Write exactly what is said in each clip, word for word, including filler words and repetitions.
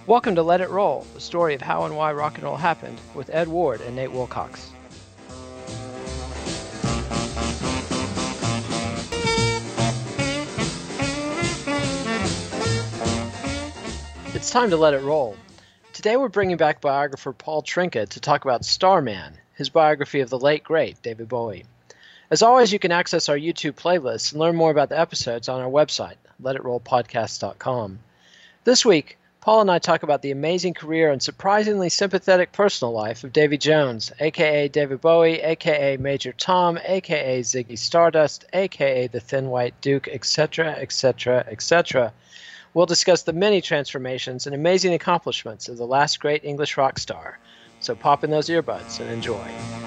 Welcome to Let It Roll, the story of how and why rock and roll happened, with Ed Ward and Nate Wilcox. It's time to let it roll. Today we're bringing back biographer Paul Trinka to talk about Starman, his biography of the late, great David Bowie. As always, you can access our YouTube playlists and learn more about the episodes on our website, let it roll podcast dot com. This week, Paul and I talk about the amazing career and surprisingly sympathetic personal life of Davy Jones, a k a. David Bowie, a k a. Major Tom, a k a. Ziggy Stardust, a k a the Thin White Duke, et cetera, et cetera, et cetera. We'll discuss the many transformations and amazing accomplishments of the last great English rock star. So pop in those earbuds and enjoy.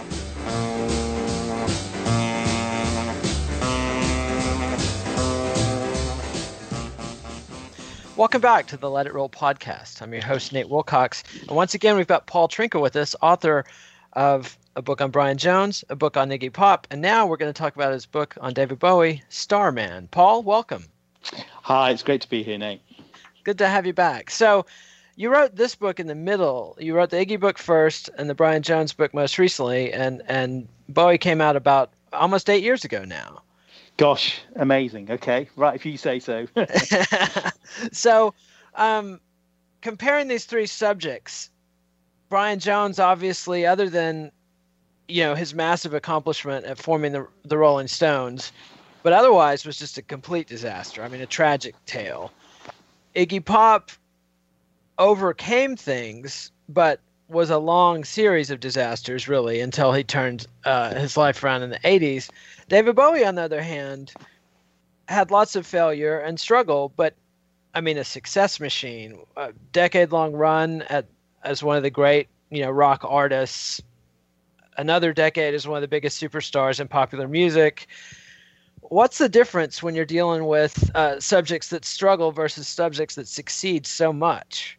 Welcome back to the Let It Roll podcast. I'm your host, Nate Wilcox. And once again, we've got Paul Trinka with us, author of a book on Brian Jones, a book on Iggy Pop, and now we're going to talk about his book on David Bowie, Starman. Paul, welcome. Hi, it's great to be here, Nate. Good to have you back. So you wrote this book in the middle. You wrote the Iggy book first and the Brian Jones book most recently, and, and Bowie came out about almost eight years ago now. Gosh, amazing. Okay, right, if you say so. So, um, comparing these three subjects, Brian Jones, obviously, other than, you know, his massive accomplishment at forming the, the Rolling Stones, but otherwise was just a complete disaster. I mean, a tragic tale. Iggy Pop overcame things, but was a long series of disasters, really, until he turned uh, his life around in the eighties. David Bowie, on the other hand, had lots of failure and struggle, but, I mean, a success machine, a decade-long run at as one of the great, you know, rock artists, another decade as one of the biggest superstars in popular music. What's the difference when you're dealing with uh, subjects that struggle versus subjects that succeed so much?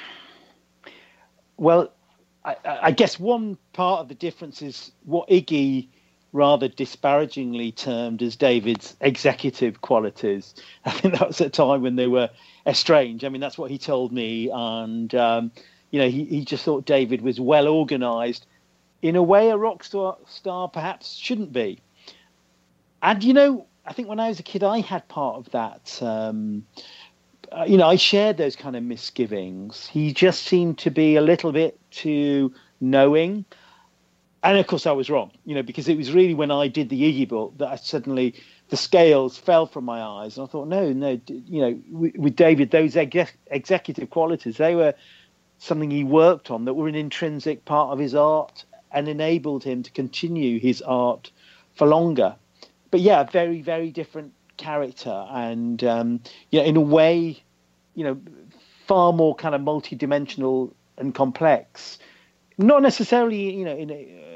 Well, I, I guess one part of the difference is what Iggy rather disparagingly termed as David's executive qualities. I think that was at a time when they were estranged. I mean, that's what he told me. And, um, you know, he, he just thought David was well organized in a way a rock star, star perhaps shouldn't be. And, you know, I think when I was a kid, I had part of that. Um, uh, you know, I shared those kind of misgivings. He just seemed to be a little bit too knowing. And, of course, I was wrong, you know, because it was really when I did the Iggy book that I suddenly, the scales fell from my eyes. And I thought, no, no, you know, with, with David, those ex- executive qualities, they were something he worked on that were an intrinsic part of his art and enabled him to continue his art for longer. But yeah, very, very different character, and um, you know, in a way, you know, far more kind of multidimensional and complex. Not necessarily, you know, in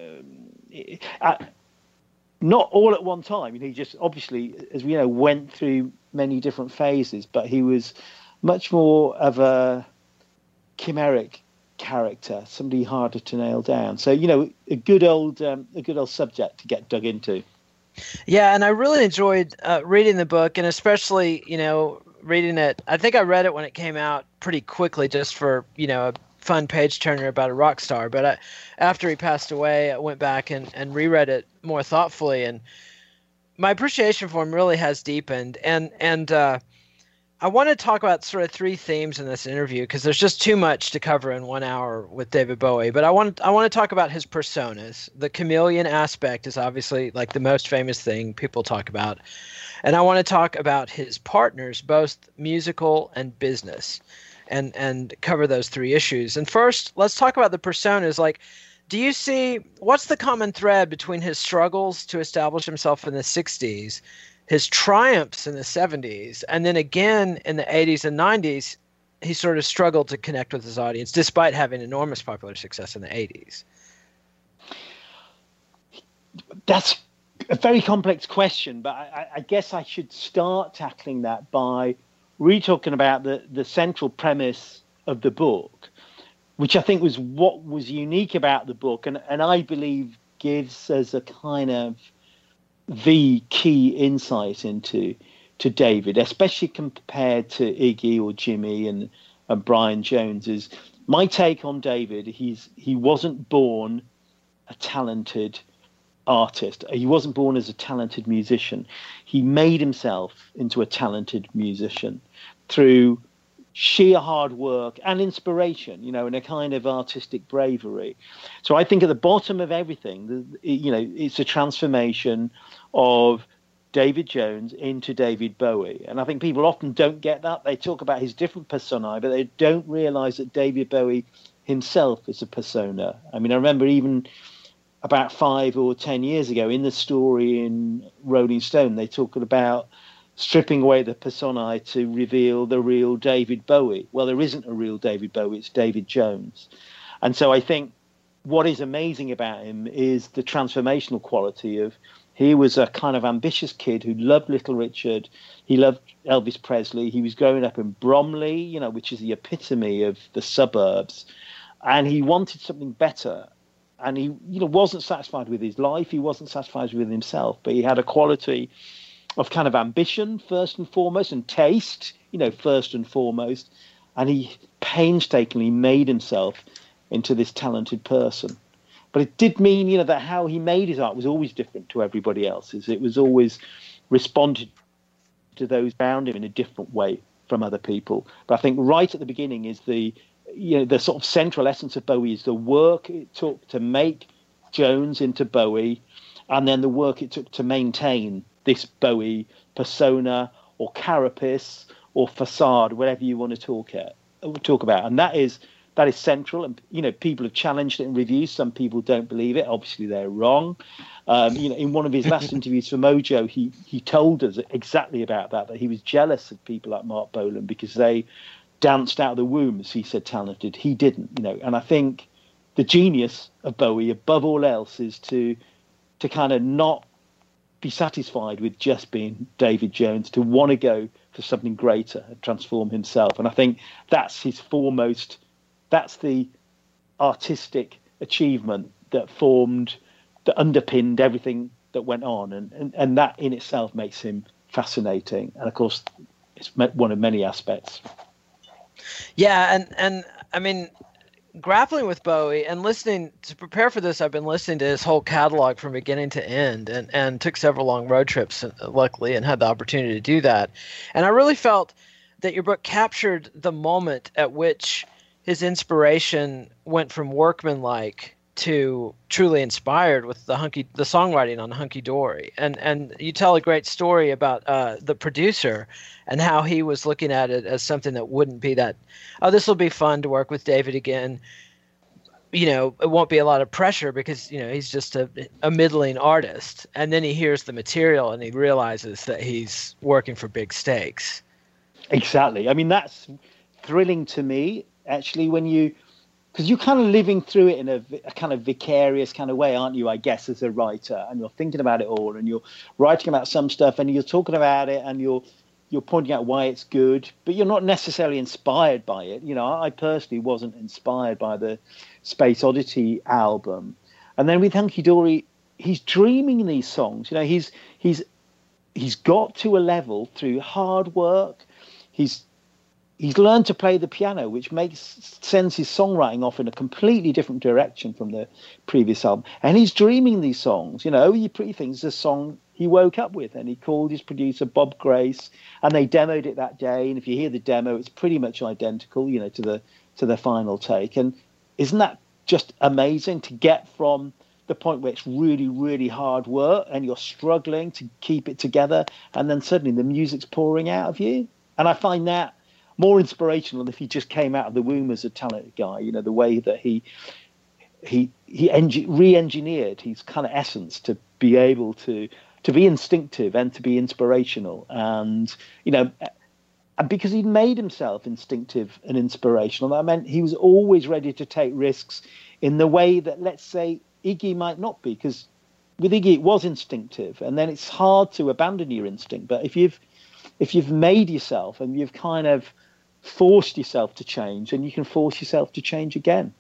a, uh, uh, not all at one time. You know, he just obviously, as we know, went through many different phases, but he was much more of a chimeric character, somebody harder to nail down. So, you know, a good old, um, a good old subject to get dug into. Yeah, and I really enjoyed uh, reading the book, and especially, you know, reading it. I think I read it when it came out pretty quickly just for, you know, a fun page-turner about a rock star. But I, after he passed away, I went back and, and reread it more thoughtfully, and my appreciation for him really has deepened. And, and uh, I want to talk about sort of three themes in this interview because there's just too much to cover in one hour with David Bowie. But I want I want to talk about his personas. The chameleon aspect is obviously like the most famous thing people talk about. And I want to talk about his partners, both musical and business, and and cover those three issues. And first, let's talk about the personas. Like, do you see what's the common thread between his struggles to establish himself in the sixties, his triumphs in the seventies, and then again in the eighties and nineties, he sort of struggled to connect with his audience despite having enormous popular success in the eighties? That's a very complex question, but I, I guess I should start tackling that by really talking about the, the central premise of the book, which I think was what was unique about the book, and, and I believe gives us a kind of the key insight into to David, especially compared to Iggy or Jimmy and and Brian Jones is my take on David. He's he wasn't born a talented artist. He wasn't born as a talented musician. He made himself into a talented musician through sheer hard work and inspiration, you know, and a kind of artistic bravery. So I think at the bottom of everything, you know, it's a transformation of David Jones into David Bowie. And I think people often don't get that. They talk about his different personae, but they don't realize that David Bowie himself is a persona. I mean, I remember even about five or ten years ago in the story in Rolling Stone, they talked about stripping away the personae to reveal the real David Bowie. Well, there isn't a real David Bowie, it's David Jones. And so I think what is amazing about him is the transformational quality of, he was a kind of ambitious kid who loved Little Richard. He loved Elvis Presley. He was growing up in Bromley, you know, which is the epitome of the suburbs. And he wanted something better. And he, you know, wasn't satisfied with his life. He wasn't satisfied with himself. But he had a quality of kind of ambition, first and foremost, and taste, you know, first and foremost. And he painstakingly made himself into this talented person. But it did mean, you know, that how he made his art was always different to everybody else's. It was always responded to those around him in a different way from other people. But I think right at the beginning is the, you know, the sort of central essence of Bowie is the work it took to make Jones into Bowie, and then the work it took to maintain this Bowie persona or carapace or facade, whatever you want to talk at, talk about. And that is that is central. And, you know, people have challenged it in reviews. Some people don't believe it. Obviously, they're wrong. Um, you know, in one of his last interviews for Mojo, he he told us exactly about that, that he was jealous of people like Mark Bolan because they danced out of the womb, as he said, talented. He didn't, you know. And I think the genius of Bowie, above all else, is to to kind of not be satisfied with just being David Jones, to want to go for something greater and transform himself. And I think that's his foremost, that's the artistic achievement that formed, that underpinned everything that went on. And, and, and that in itself makes him fascinating. And of course, it's one of many aspects. Yeah. And, and I mean, grappling with Bowie and listening to prepare for this, I've been listening to his whole catalog from beginning to end, and, and took several long road trips, luckily, and had the opportunity to do that. And I really felt that your book captured the moment at which his inspiration went from workmanlike to truly inspired with the hunky, the songwriting on Hunky Dory. And and you tell a great story about uh, the producer and how he was looking at it as something that wouldn't be that, oh, this will be fun to work with David again. You know, it won't be a lot of pressure because, you know, he's just a, a middling artist. And then he hears the material and he realizes that he's working for big stakes. Exactly. I mean, that's thrilling to me, actually, when you, because you're kind of living through it in a, a kind of vicarious kind of way, aren't you, I guess, as a writer, and you're thinking about it all, and you're writing about some stuff, and you're talking about it, and you're you're pointing out why it's good, but you're not necessarily inspired by it. You know, I personally wasn't inspired by the Space Oddity album. And then with Hunky Dory, he's dreaming these songs. You know, he's he's he's got to a level through hard work. He's He's learned to play the piano, which makes sends his songwriting off in a completely different direction from the previous album. And he's dreaming these songs. You know, Oh You Pretty Things is a song he woke up with, and he called his producer Bob Grace, and they demoed it that day. And if you hear the demo, it's pretty much identical, you know, to the to the final take. And isn't that just amazing to get from the point where it's really, really hard work and you're struggling to keep it together, and then suddenly the music's pouring out of you? And I find that more inspirational than if he just came out of the womb as a talented guy. You know, the way that he he he engi- re-engineered his kind of essence to be able to to be instinctive and to be inspirational, and you know, and because he made himself instinctive and inspirational, that meant he was always ready to take risks in the way that, let's say, Iggy might not be, because with Iggy it was instinctive, and then it's hard to abandon your instinct. But if you've if you've made yourself and you've kind of forced yourself to change, and you can force yourself to change again.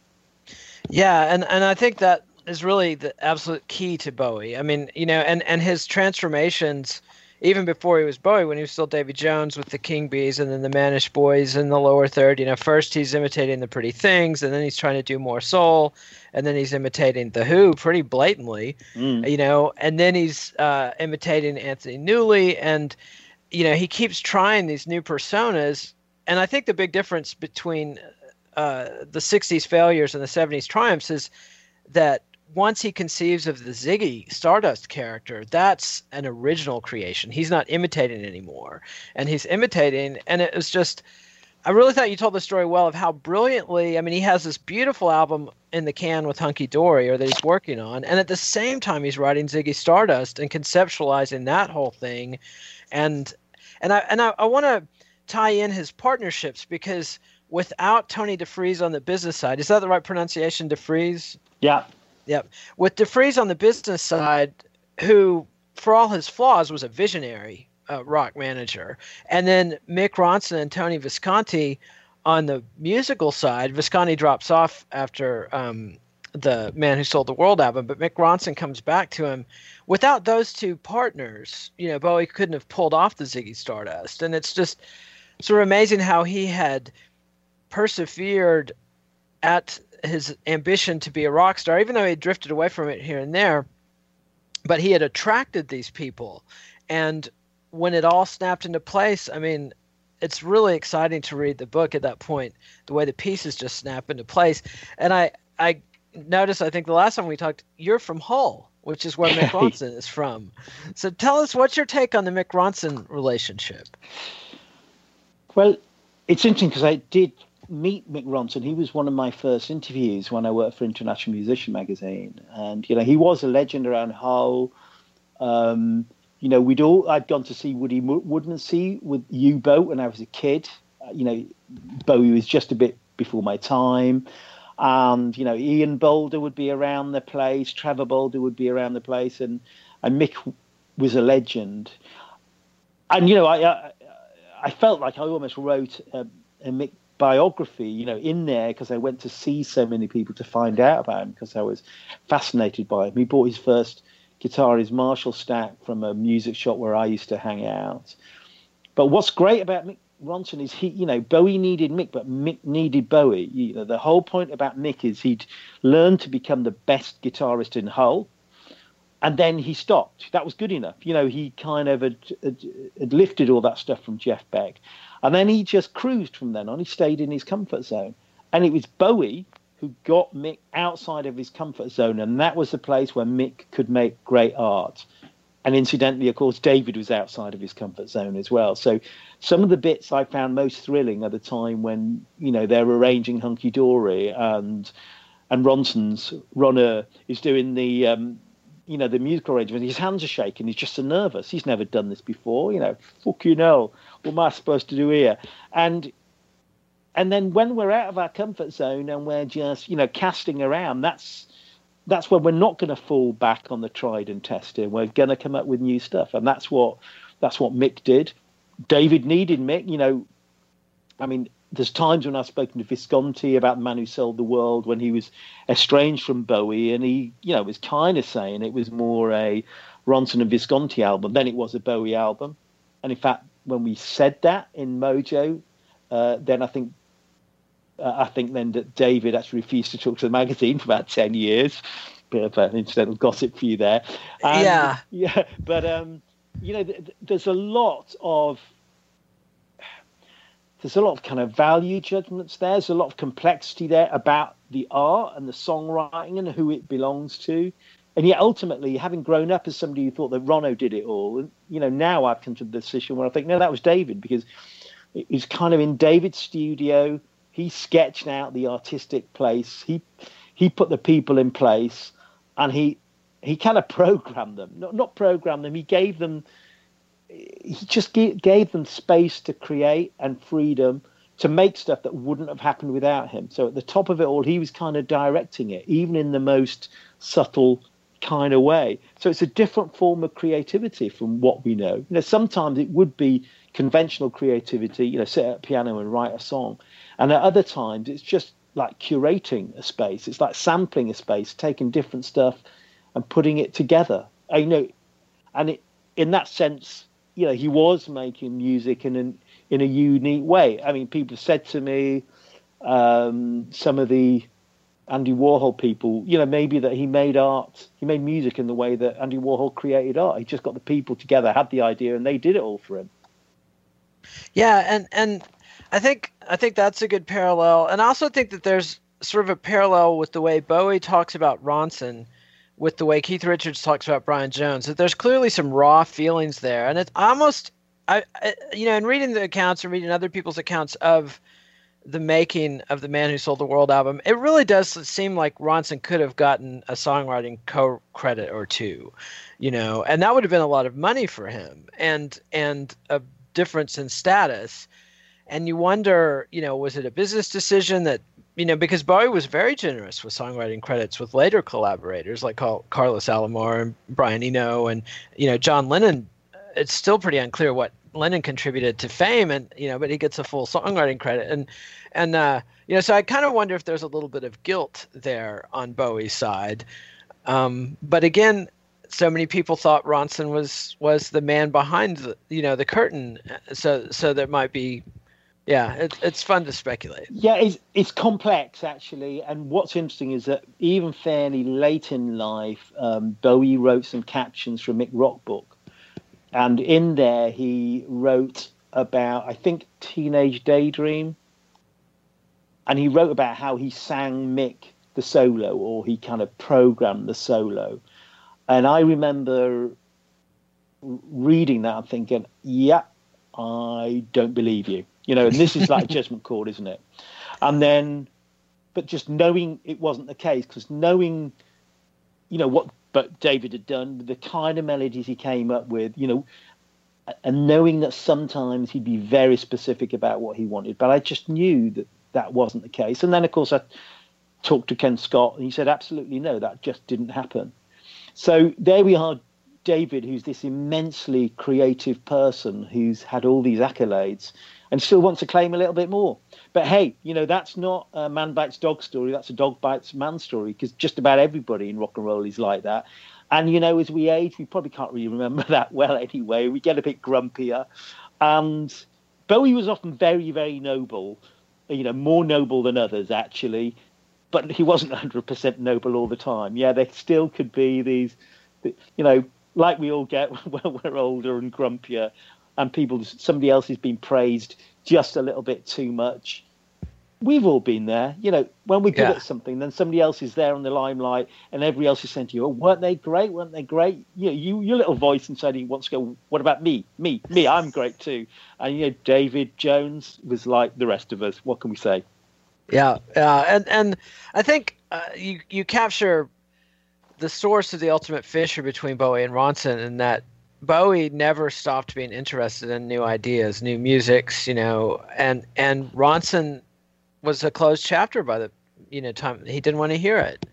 Yeah, and, and I think that is really the absolute key to Bowie. I mean, you know, and, and his transformations even before he was Bowie, when he was still Davy Jones with the King Bees and then the Manish Boys in the lower third. You know, first he's imitating the Pretty Things, and then he's trying to do more soul, and then he's imitating the Who pretty blatantly. Mm. You know, and then he's uh, imitating Anthony Newley, and you know, he keeps trying these new personas. And I think the big difference between uh, the sixties failures and the seventies triumphs is that once he conceives of the Ziggy Stardust character, that's an original creation. He's not imitating anymore. And he's imitating, and it was just, I really thought you told the story well of how brilliantly, I mean, he has this beautiful album in the can with Hunky Dory, or that he's working on, and at the same time he's writing Ziggy Stardust and conceptualizing that whole thing. And and I and I, I want to tie in his partnerships, because without Tony DeFries on the business side, is that the right pronunciation, DeFries? Yeah. Yep. With DeFries on the business side, who, for all his flaws, was a visionary uh, rock manager, and then Mick Ronson and Tony Visconti on the musical side. Visconti drops off after um, the Man Who Sold the World album, but Mick Ronson comes back to him. Without those two partners, you know, Bowie couldn't have pulled off the Ziggy Stardust, and it's just sort of amazing how he had persevered at his ambition to be a rock star, even though he drifted away from it here and there, but he had attracted these people. And when it all snapped into place, I mean, it's really exciting to read the book at that point, the way the pieces just snap into place. And I, I noticed, I think the last time we talked, you're from Hull, which is where Mick Ronson is from. So tell us, what's your take on the Mick Ronson relationship? Well, it's interesting because I did meet Mick Ronson. He was one of my first interviews when I worked for International Musician magazine, and you know, he was a legend around Hull. Um, you know, we'd all I'd gone to see Woody Woodmansey with U-Boat when I was a kid. Uh, you know, Bowie was just a bit before my time, and you know, Ian Boulder would be around the place, Trevor Boulder would be around the place, and and Mick was a legend. And you know, I I, I felt like I almost wrote a, a Mick biography, you know, in there, because I went to see so many people to find out about him, because I was fascinated by him. He bought his first guitar, his Marshall stack, from a music shop where I used to hang out. But what's great about Mick Ronson is he, you know, Bowie needed Mick, but Mick needed Bowie. You know, the whole point about Mick is he'd learned to become the best guitarist in Hull, and then he stopped. That was good enough. You know, he kind of had, had, had lifted all that stuff from Jeff Beck. And then he just cruised from then on. He stayed in his comfort zone. And it was Bowie who got Mick outside of his comfort zone. And that was the place where Mick could make great art. And incidentally, of course, David was outside of his comfort zone as well. So some of the bits I found most thrilling are the time when, you know, they're arranging Hunky Dory, and and Ronson's, Ronner, is doing the... Um, you know, the musical arrangement, his hands are shaking. He's just so nervous. He's never done this before. You know, fucking hell, what am I supposed to do here? And and then when we're out of our comfort zone and we're just, you know, casting around, that's that's when we're not going to fall back on the tried and tested. We're going to come up with new stuff, and that's what that's what Mick did. David needed Mick. You know, I mean, there's times when I've spoken to Visconti about The Man Who Sold the World, when he was estranged from Bowie, and he, you know, was kind of saying it was more a Ronson and Visconti album than it was a Bowie album. And in fact, when we said that in Mojo, uh, then I think uh, I think then that David actually refused to talk to the magazine for about ten years. Bit of an incidental gossip for you there. And, yeah, yeah, but um, you know, th- there's a lot of. There's a lot of kind of value judgments there. There's a lot of complexity there about the art and the songwriting and who it belongs to. And yet ultimately, having grown up as somebody who thought that Ronno did it all, and you know, now I've come to the decision where I think, no, that was David, because it was kind of in David's studio. He sketched out the artistic place. He he put the people in place, and he he kind of programmed them. Not not programmed them. He gave them. He just gave them space to create and freedom to make stuff that wouldn't have happened without him. So at the top of it all, he was kind of directing it, even in the most subtle kind of way. So it's a different form of creativity from what we know. You know, sometimes it would be conventional creativity, you know, sit at a piano and write a song. And at other times, it's just like curating a space. It's like sampling a space, taking different stuff and putting it together. I, you know, and it, in that sense, you know, he was making music in an in a unique way. I mean, people said to me, um, some of the Andy Warhol people, you know, maybe that he made art, he made music in the way that Andy Warhol created art. He just got the people together, had the idea, and they did it all for him. Yeah, and and I think I think that's a good parallel, and I also think that there's sort of a parallel with the way Bowie talks about Ronson, with the way Keith Richards talks about Brian Jones. That there's clearly some raw feelings there, and it's almost, I, I you know, in reading the accounts and reading other people's accounts of the making of the Man Who Sold the World album, it really does seem like Ronson could have gotten a songwriting co-credit or two, you know, and that would have been a lot of money for him, and and a difference in status. And you wonder, you know, was it a business decision that, you know, because Bowie was very generous with songwriting credits with later collaborators like Carl, Carlos Alomar and Brian Eno, and, you know, John Lennon. It's still pretty unclear what Lennon contributed to Fame, and, you know, but he gets a full songwriting credit. And, and uh, you know, so I kind of wonder if there's a little bit of guilt there on Bowie's side. Um, but again, so many people thought Ronson was was the man behind the, you know, the curtain. So so there might be, yeah, it's it's fun to speculate. Yeah, it's it's complex actually. And what's interesting is that even fairly late in life, um, Bowie wrote some captions for a Mick Rock book, and in there he wrote about, I think, Teenage Daydream, and he wrote about how he sang Mick the solo, or he kind of programmed the solo. And I remember reading that and thinking, yeah, I don't believe you. You know, and this is like judgment call, isn't it? And then, but just knowing it wasn't the case, because knowing, you know, what but David had done, the kind of melodies he came up with, you know, and knowing that sometimes he'd be very specific about what he wanted. But I just knew that that wasn't the case. And then, of course, I talked to Ken Scott, and he said, absolutely no, that just didn't happen. So there we are, David, who's this immensely creative person who's had all these accolades and still wants to claim a little bit more. But hey, you know, that's not a man bites dog story. That's a dog bites man story, because just about everybody in rock and roll is like that. And, you know, as we age, we probably can't really remember that well anyway. We get a bit grumpier. And Bowie was often very, very noble, you know, more noble than others, actually. But he wasn't one hundred percent noble all the time. Yeah, there still could be these, you know, like we all get when we're older and grumpier, and people, somebody else has been praised just a little bit too much. We've all been there. You know, when we're good yeah. at something, then somebody else is there on the limelight, and everybody else is saying to you, oh, weren't they great? Weren't they great? You know, you, your little voice inside you wants to go, what about me? Me, me, I'm great too. And, you know, David Jones was like the rest of us. What can we say? Yeah, yeah, and and I think uh, you you capture the source of the ultimate fissure between Bowie and Ronson, in that Bowie never stopped being interested in new ideas, new musics, you know, and and Ronson was a closed chapter by the, you know, time. He didn't want to hear it.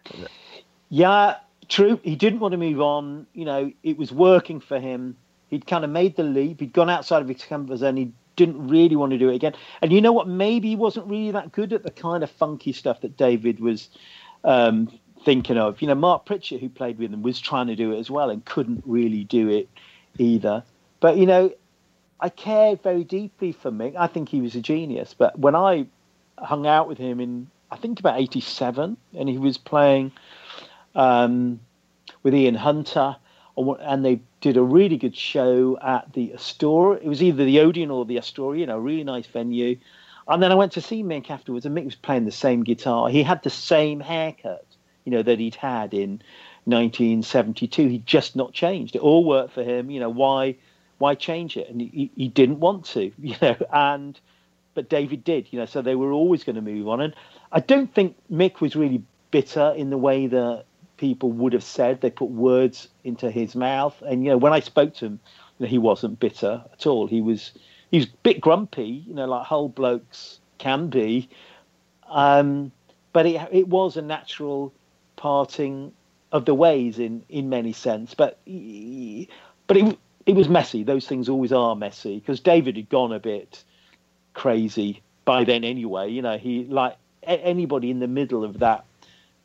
Yeah, true. He didn't want to move on. You know, it was working for him. He'd kind of made the leap. He'd gone outside of his comfort zone. He didn't really want to do it again. And you know what? Maybe he wasn't really that good at the kind of funky stuff that David was um, thinking of. You know, Mark Pritchett, who played with him, was trying to do it as well and couldn't really do it either. But, you know, I care very deeply for Mick. I think he was a genius. But when I hung out with him in, I think about eighty-seven, and he was playing um, with Ian Hunter, and they did a really good show at the Astoria. It was either the Odeon or the Astoria, you know, a really nice venue. And then I went to see Mick afterwards, and Mick was playing the same guitar. He had the same haircut, you know, that he'd had in nineteen seventy-two. He'd just not changed. It all worked for him. You know, why why change it? And he, he didn't want to, you know, and but David did, you know, so they were always going to move on. And I don't think Mick was really bitter in the way that people would have said. They put words into his mouth. And, you know, when I spoke to him, you know, he wasn't bitter at all. He was he was a bit grumpy, you know, like whole blokes can be. Um, but it it was a natural parting of the ways in, in many sense. But but it, it was messy. Those things always are messy, because David had gone a bit crazy by then anyway. You know, he, like anybody in the middle of that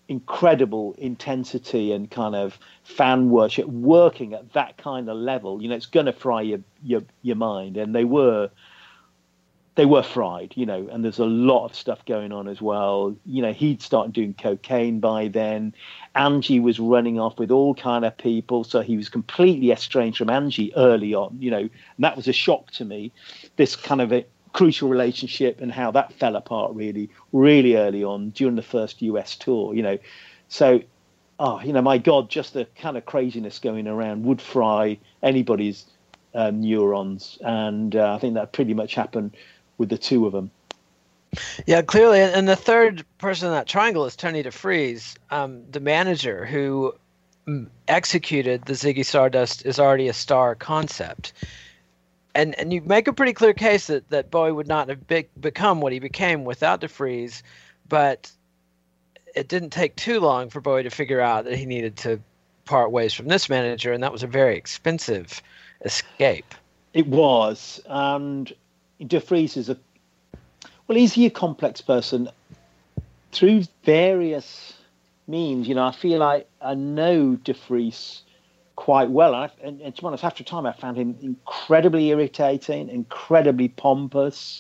incredible intensity and kind of fan worship working at that kind of level. You know, it's going to fry your, your your mind, and they were they were fried. You know, and there's a lot of stuff going on as well. You know, he'd started doing cocaine by then. Angie was running off with all kind of people, so he was completely estranged from Angie early on. You know, and that was a shock to me. This kind of a crucial relationship and how that fell apart really, really early on during the first U S tour, you know. So, oh, you know, my God, just the kind of craziness going around would fry anybody's um, neurons. And uh, I think that pretty much happened with the two of them. Yeah, clearly. And the third person in that triangle is Tony DeFries, um, the manager who executed the Ziggy Stardust is already a star concept. And and you make a pretty clear case that, that Bowie would not have be, become what he became without DeFries, but it didn't take too long for Bowie to figure out that he needed to part ways from this manager, and that was a very expensive escape. It was, and DeFries is a well, he's a complex person through various means. You know, I feel like I know DeFries quite well. And, I, and, and to be honest, after a time, I found him incredibly irritating, incredibly pompous,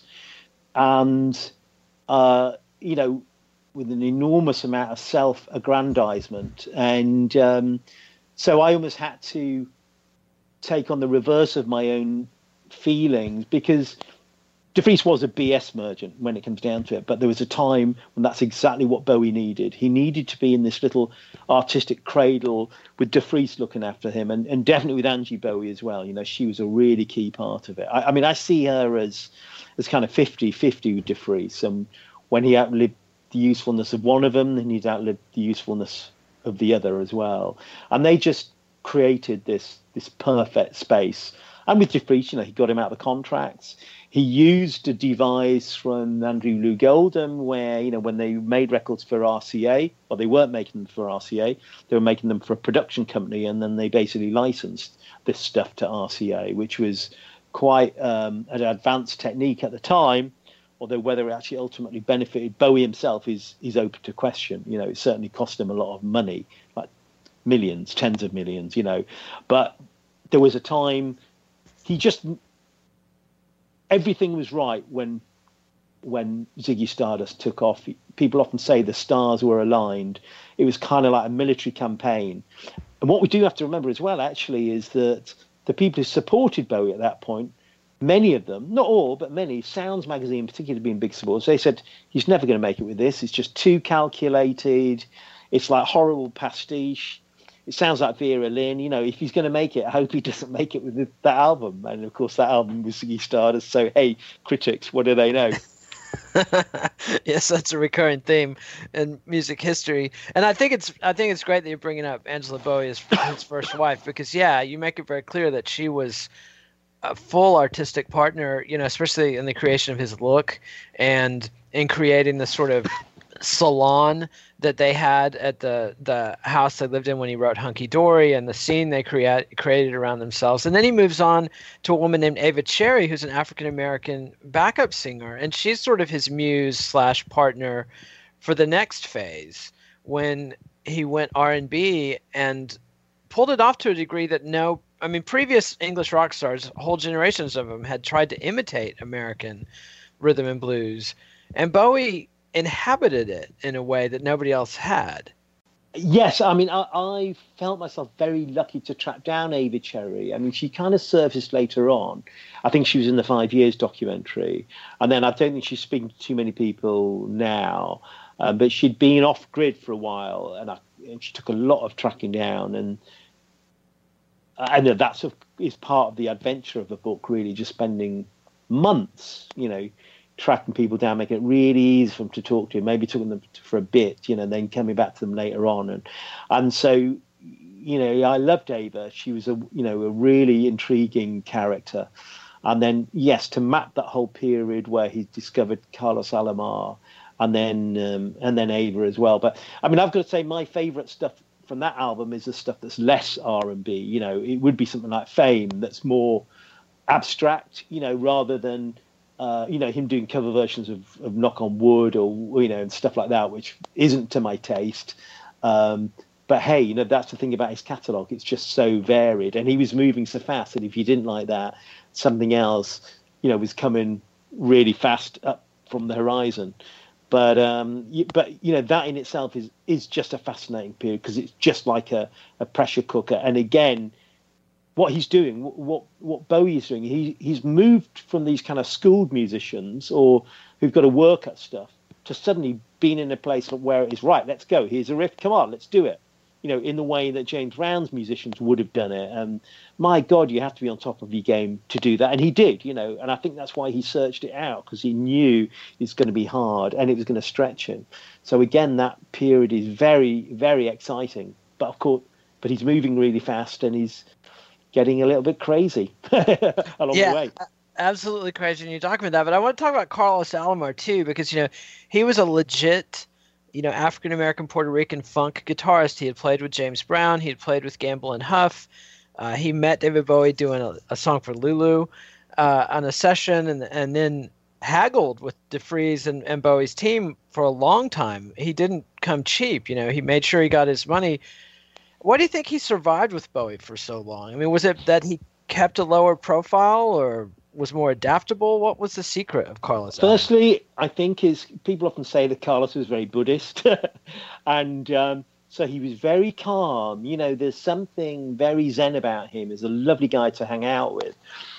and, uh, you know, with an enormous amount of self-aggrandizement. And um, so I almost had to take on the reverse of my own feelings, because DeFries was a B S merchant when it comes down to it, but there was a time when that's exactly what Bowie needed. He needed to be in this little artistic cradle with DeFries looking after him, and, and definitely with Angie Bowie as well. You know, she was a really key part of it. I, I mean, I see her as as kind of fifty-fifty with DeFries. And when he outlived the usefulness of one of them, then he'd outlived the usefulness of the other as well. And they just created this this perfect space. And with DeFries, you know, he got him out of the contracts. He used a device from Andrew Loog Oldham where, you know, when they made records for R C A, or they weren't making them for R C A, they were making them for a production company, and then they basically licensed this stuff to R C A, which was quite um, an advanced technique at the time, although whether it actually ultimately benefited Bowie himself is, is open to question. You know, it certainly cost him a lot of money, like millions, tens of millions, you know. But there was a time he just... everything was right when when Ziggy Stardust took off. People often say the stars were aligned. It was kind of like a military campaign. And what we do have to remember as well, actually, is that the people who supported Bowie at that point, many of them, not all, but many, Sounds magazine particularly being big supporters, they said, he's never going to make it with this. It's just too calculated. It's like horrible pastiche. It sounds like Vera Lynn. You know, if he's going to make it, I hope he doesn't make it with the, that album. And, of course, that album was Ziggy Stardust. So, hey, critics, what do they know? Yes, that's a recurring theme in music history. And I think it's I think it's great that you're bringing up Angela Bowie as his first wife, because, yeah, you make it very clear that she was a full artistic partner, you know, especially in the creation of his look and in creating the sort of salon that they had at the the house they lived in when he wrote Hunky Dory, and the scene they create, created around themselves. And then he moves on to a woman named Ava Cherry, who's an African-American backup singer, and she's sort of his muse slash partner for the next phase when he went R and B and pulled it off to a degree that no I mean previous English rock stars, whole generations of them, had tried to imitate American rhythm and blues, and Bowie inhabited it in a way that nobody else had. Yes, I mean, I, I felt myself very lucky to track down Ava Cherry. I mean, she kind of surfaced later on. I think she was in the Five Years documentary. And then I don't think she's speaking to too many people now. Um, but she'd been off grid for a while, and, I, and she took a lot of tracking down. And I know that sort of is part of the adventure of the book, really, just spending months, you know, tracking people down, making it really easy for them to talk to, maybe talking to them for a bit, you know, then coming back to them later on. And and so, you know, I loved Ava. She was, a you know, a really intriguing character. And then, yes, to map that whole period where he discovered Carlos Alomar and then um, and then Ava as well. But, I mean, I've got to say my favourite stuff from that album is the stuff that's less R and B. You know, it would be something like Fame that's more abstract, you know, rather than uh, you know, him doing cover versions of, of Knock on Wood or, you know, and stuff like that, which isn't to my taste. Um, but hey, you know, that's the thing about his catalogue. It's just so varied. And he was moving so fast that if you didn't like that, something else, you know, was coming really fast up from the horizon. But, um, but you know, that in itself is, is just a fascinating period because it's just like a, a pressure cooker. And again, what he's doing, what what Bowie is doing, he he's moved from these kind of schooled musicians or who've got to work at stuff to suddenly being in a place where it is, right, let's go. Here's a riff. Come on, let's do it. You know, in the way that James Brown's musicians would have done it. And my God, you have to be on top of your game to do that. And he did, you know, and I think that's why he searched it out, because he knew it's going to be hard and it was going to stretch him. So again, that period is very, very exciting. But of course, but he's moving really fast and he's getting a little bit crazy along yeah, the way. Absolutely crazy. And you're talking about that. But I want to talk about Carlos Alomar too, because, you know, he was a legit, you know, African-American Puerto Rican funk guitarist. He had played with James Brown. He had played with Gamble and Huff. Uh, he met David Bowie doing a, a song for Lulu uh, on a session, and and then haggled with DeFries and, and Bowie's team for a long time. He didn't come cheap. You know, he made sure he got his money. Why do you think he survived with Bowie for so long? I mean, was it that he kept a lower profile or was more adaptable? What was the secret of Carlos? Firstly, I think is people often say that Carlos was very Buddhist, and um, so he was very calm. You know, there's something very zen about him. He's a lovely guy to hang out with,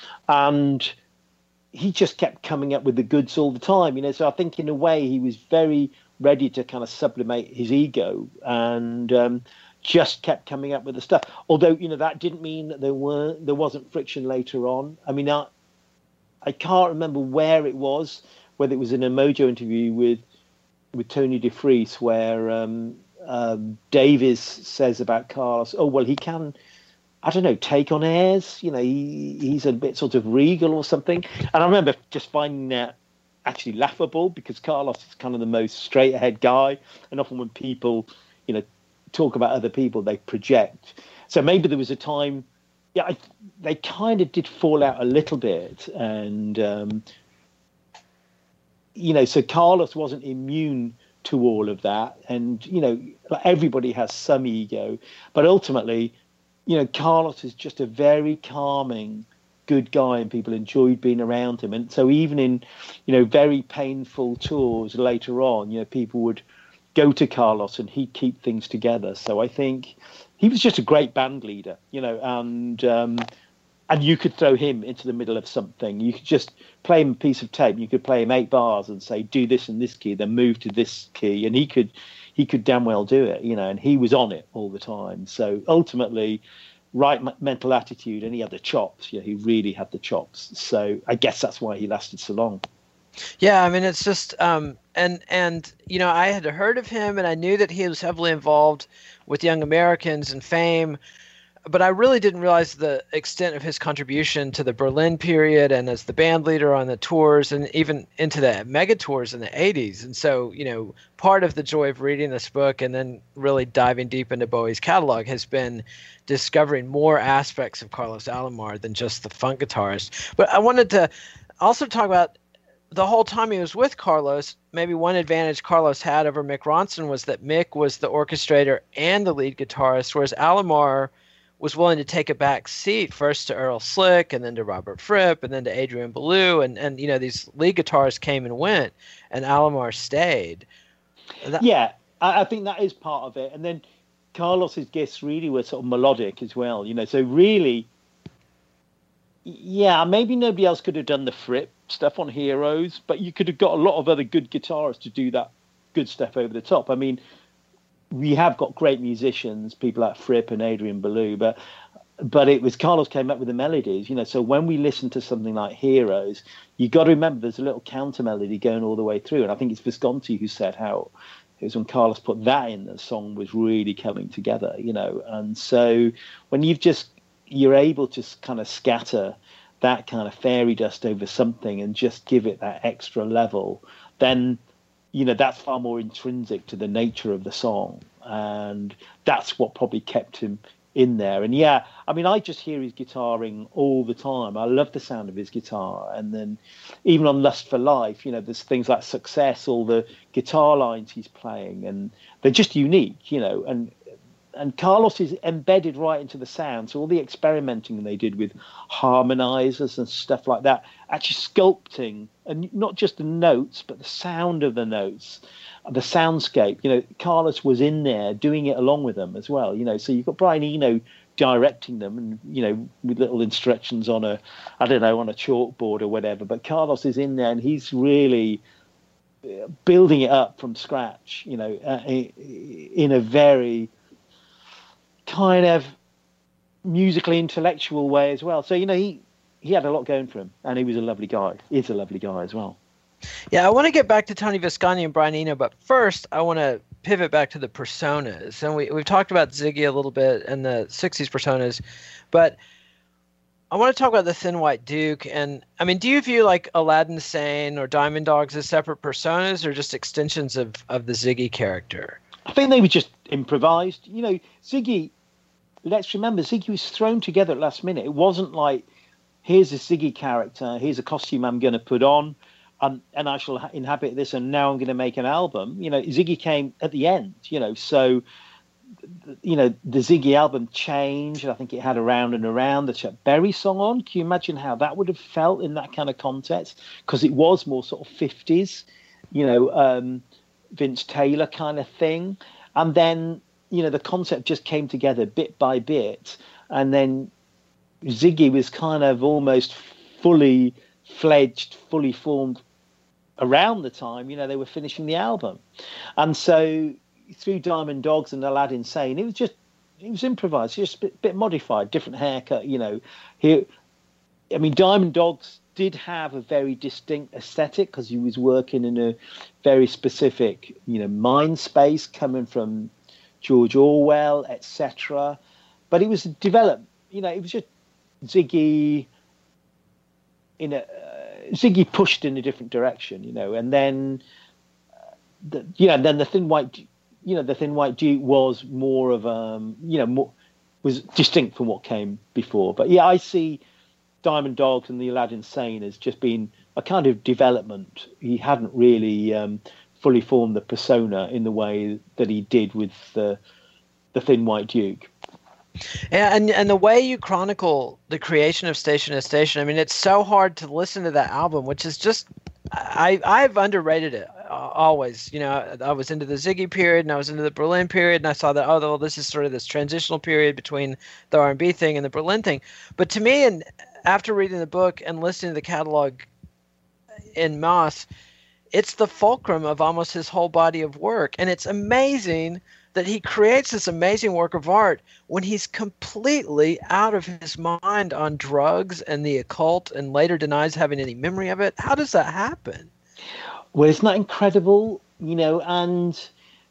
and he just kept coming up with the goods all the time. You know, so I think in a way he was very ready to kind of sublimate his ego and um, just kept coming up with the stuff. Although, you know, that didn't mean that there were there wasn't friction later on. I mean, I, I can't remember where it was, whether it was in a Mojo interview with with Tony DeFries, where um, um, Davis says about Carlos, oh, well, he can, I don't know, take on airs. You know, he he's a bit sort of regal or something. And I remember just finding that actually laughable, because Carlos is kind of the most straight ahead guy. And often when people, you know, talk about other people, they project. So maybe there was a time, yeah, I, they kind of did fall out a little bit. And, um, you know, so Carlos wasn't immune to all of that. And, you know, everybody has some ego. But ultimately, you know, Carlos is just a very calming, good guy, and people enjoyed being around him. And so even in, you know, very painful tours later on, you know, people would go to Carlos and he'd keep things together. So I think he was just a great band leader, you know, and um, and you could throw him into the middle of something. You could just play him a piece of tape. You could play him eight bars and say, do this in this key, then move to this key. And he could he could damn well do it, you know, and he was on it all the time. So ultimately, right mental attitude, and he had the chops. Yeah, he really had the chops. So I guess that's why he lasted so long. Yeah, I mean, it's just, um, and, and, you know, I had heard of him and I knew that he was heavily involved with Young Americans and Fame, but I really didn't realize the extent of his contribution to the Berlin period and as the band leader on the tours and even into the mega tours in the eighties. And so, you know, part of the joy of reading this book and then really diving deep into Bowie's catalog has been discovering more aspects of Carlos Alomar than just the funk guitarist. But I wanted to also talk about the whole time he was with Carlos. Maybe one advantage Carlos had over Mick Ronson was that Mick was the orchestrator and the lead guitarist, whereas Alomar was willing to take a back seat first to Earl Slick and then to Robert Fripp and then to Adrian Belew. And, and you know, these lead guitarists came and went and Alomar stayed. That- yeah, I, I think that is part of it. And then Carlos's gifts really were sort of melodic as well, you know, so really, yeah, maybe nobody else could have done the Fripp stuff on Heroes, but you could have got a lot of other good guitarists to do that good stuff over the top. I mean, we have got great musicians, people like Fripp and Adrian Belew, but but it was Carlos came up with the melodies, you know. So when we listen to something like Heroes, you got to remember there's a little counter melody going all the way through, and I think it's Visconti who said how it was when Carlos put that in, the song was really coming together, you know. And so when you've just you're able to kind of scatter that kind of fairy dust over something and just give it that extra level, then, you know, that's far more intrinsic to the nature of the song. And that's what probably kept him in there. And yeah, I mean, I just hear his guitaring all the time. I love the sound of his guitar. And then even on Lust for Life, you know, there's things like Success, all the guitar lines he's playing, and they're just unique, you know. And and Carlos is embedded right into the sound. So all the experimenting they did with harmonizers and stuff like that, actually sculpting, and not just the notes, but the sound of the notes, the soundscape. You know, Carlos was in there doing it along with them as well. You know, so you've got Brian Eno directing them, and you know, with little instructions on a, I don't know, on a chalkboard or whatever. But Carlos is in there, and he's really building it up from scratch. You know, uh, in a very kind of musically intellectual way as well. So you know, he he had a lot going for him, and he was a lovely guy. He's a lovely guy as well. Yeah, I want to get back to Tony Visconti and Brian Eno, but first I want to pivot back to the personas. And we, we've talked about Ziggy a little bit and the sixties personas, but I want to talk about the Thin White Duke. And I mean, do you view like Aladdin Sane or Diamond Dogs as separate personas or just extensions of, of the Ziggy character? I think they were just improvised. You know, Ziggy, let's remember, Ziggy was thrown together at last minute. It wasn't like, here's a Ziggy character, here's a costume I'm going to put on, Um, and I shall inhabit this, and now I'm going to make an album. You know, Ziggy came at the end, you know, so, you know, the Ziggy album changed. I think it had Around and Around, the Chuck Berry song on. Can you imagine how that would have felt in that kind of context? Because it was more sort of fifties, you know, um, Vince Taylor kind of thing. And then, you know, the concept just came together bit by bit. And then Ziggy was kind of almost fully fledged, fully formed around the time, you know, they were finishing the album. And so through Diamond Dogs and Aladdin Sane, it was just, it was improvised, just a bit, bit modified, different haircut, you know. He, I mean, Diamond Dogs did have a very distinct aesthetic because he was working in a very specific, you know, mind space coming from George Orwell, et cetera. But it was developed, you know, it was just Ziggy in a, uh, Ziggy pushed in a different direction, you know, and then, uh, the, you know, then the Thin White, you know, the Thin White Duke was more of, um, you know, more, was distinct from what came before. But yeah, I see Diamond Dogs and the Aladdin Sane as just being a kind of development. He hadn't really um, fully formed the persona in the way that he did with the the Thin White Duke. Yeah, and and the way you chronicle the creation of Station to Station, I mean, it's so hard to listen to that album, which is just, I I've underrated it always. You know, I was into the Ziggy period, and I was into the Berlin period, and I saw that, oh, well, this is sort of this transitional period between the R and B thing and the Berlin thing. But to me, and after reading the book and listening to the catalog in Moss, it's the fulcrum of almost his whole body of work, and it's amazing that he creates this amazing work of art when he's completely out of his mind on drugs and the occult and later denies having any memory of it. How does that happen? Well, isn't that incredible? You know, and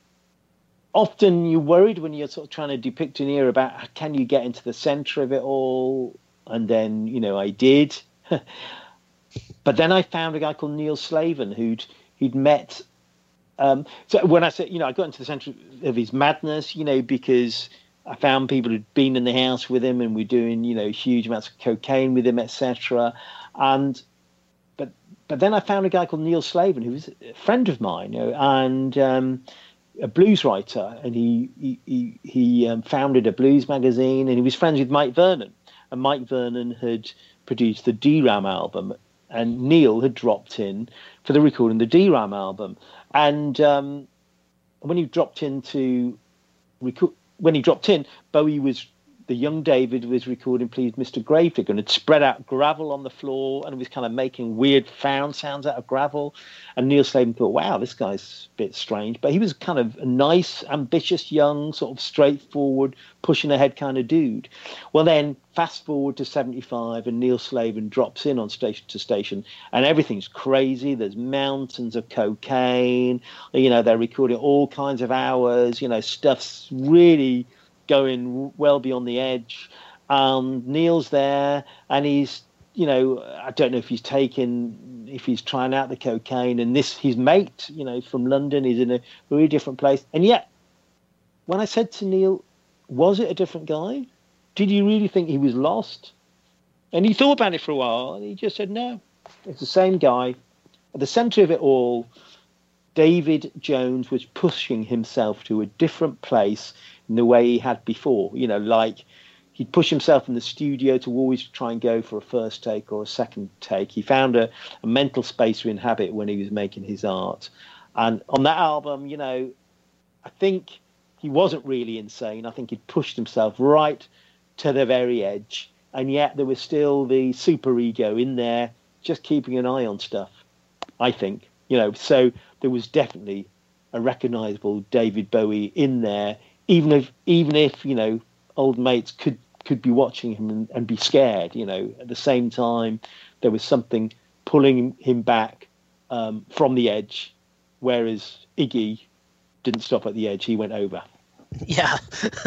often you're worried when you're sort of trying to depict an era about, can you get into the center of it all? And then, you know, I did. But then I found a guy called Neil Slavin who'd he'd met. Um, so when I said, you know, I got into the center of his madness, you know, because I found people who'd been in the house with him and were doing, you know, huge amounts of cocaine with him, et cetera. And but but then I found a guy called Neil Slavin, who was a friend of mine, you know, and um, a blues writer, and he he he, he um, founded a blues magazine, and he was friends with Mike Vernon, and Mike Vernon had produced the D RAM album, and Neil had dropped in for the recording of the D RAM album. And um, when he dropped into reco- when he dropped in, Bowie was the young David was recording "Please Mister Gravedigger" and had spread out gravel on the floor and was kind of making weird found sounds out of gravel. And Neil Slavin thought, "Wow, this guy's a bit strange," but he was kind of a nice, ambitious, young, sort of straightforward, pushing ahead kind of dude. Well, then fast forward to seventy-five, and Neil Slavin drops in on Station to Station, and everything's crazy. There's mountains of cocaine. You know, they're recording all kinds of hours. You know, stuff's really going well beyond the edge. Um, Neil's there, and he's, you know, I don't know if he's taking, if he's trying out the cocaine, and this, his mate, you know, from London, is in a very different place. And yet, when I said to Neil, was it a different guy? Did you really think he was lost? And he thought about it for a while, and he just said, no, it's the same guy. At the centre of it all, David Jones was pushing himself to a different place in the way he had before. You know, like he'd push himself in the studio to always try and go for a first take or a second take. He found a, a mental space to inhabit when he was making his art. And on that album, you know, I think he wasn't really insane. I think he'd pushed himself right to the very edge. And yet there was still the superego in there, just keeping an eye on stuff, I think. You know, so there was definitely a recognisable David Bowie in there, even if, even if you know, old mates could, could be watching him and, and be scared. You know, at the same time, there was something pulling him back um, from the edge, whereas Iggy didn't stop at the edge; he went over. Yeah,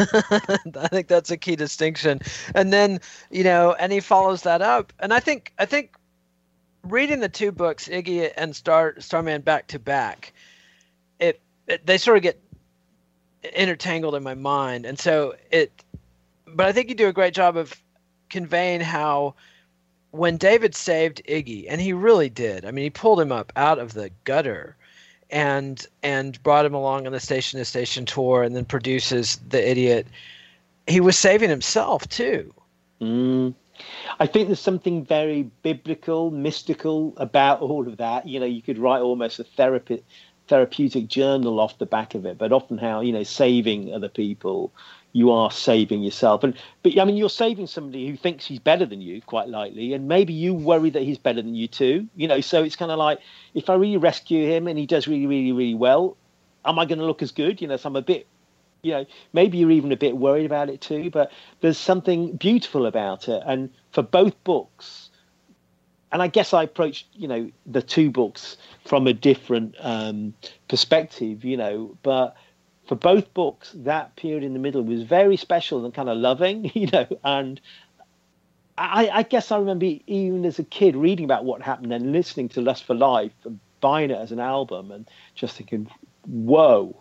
I think that's a key distinction. And then, you know, and he follows that up. And I think, I think reading the two books, Iggy and Star Starman back to back, it, it they sort of get intertangled in my mind. And so it, but I think you do a great job of conveying how when David saved Iggy, and he really did, I mean, he pulled him up out of the gutter and and brought him along on the Station to Station tour, and then produces The Idiot. He was saving himself too. Mm. I think there's something very biblical, mystical about all of that. You know, you could write almost a therapy, therapeutic journal off the back of it, but often how, you know, saving other people, you are saving yourself. And but I mean, you're saving somebody who thinks he's better than you, quite likely, and maybe you worry that he's better than you too. You know, so it's kind of like, if I really rescue him and he does really, really, really well, am I going to look as good? You know, so I'm a bit, you know, maybe you're even a bit worried about it too. But there's something beautiful about it, and for both books. And I guess I approached, you know, the two books from a different um, perspective, you know, but for both books, that period in the middle was very special and kind of loving, you know, and I, I guess I remember even as a kid reading about what happened and listening to Lust for Life and buying it as an album and just thinking, whoa,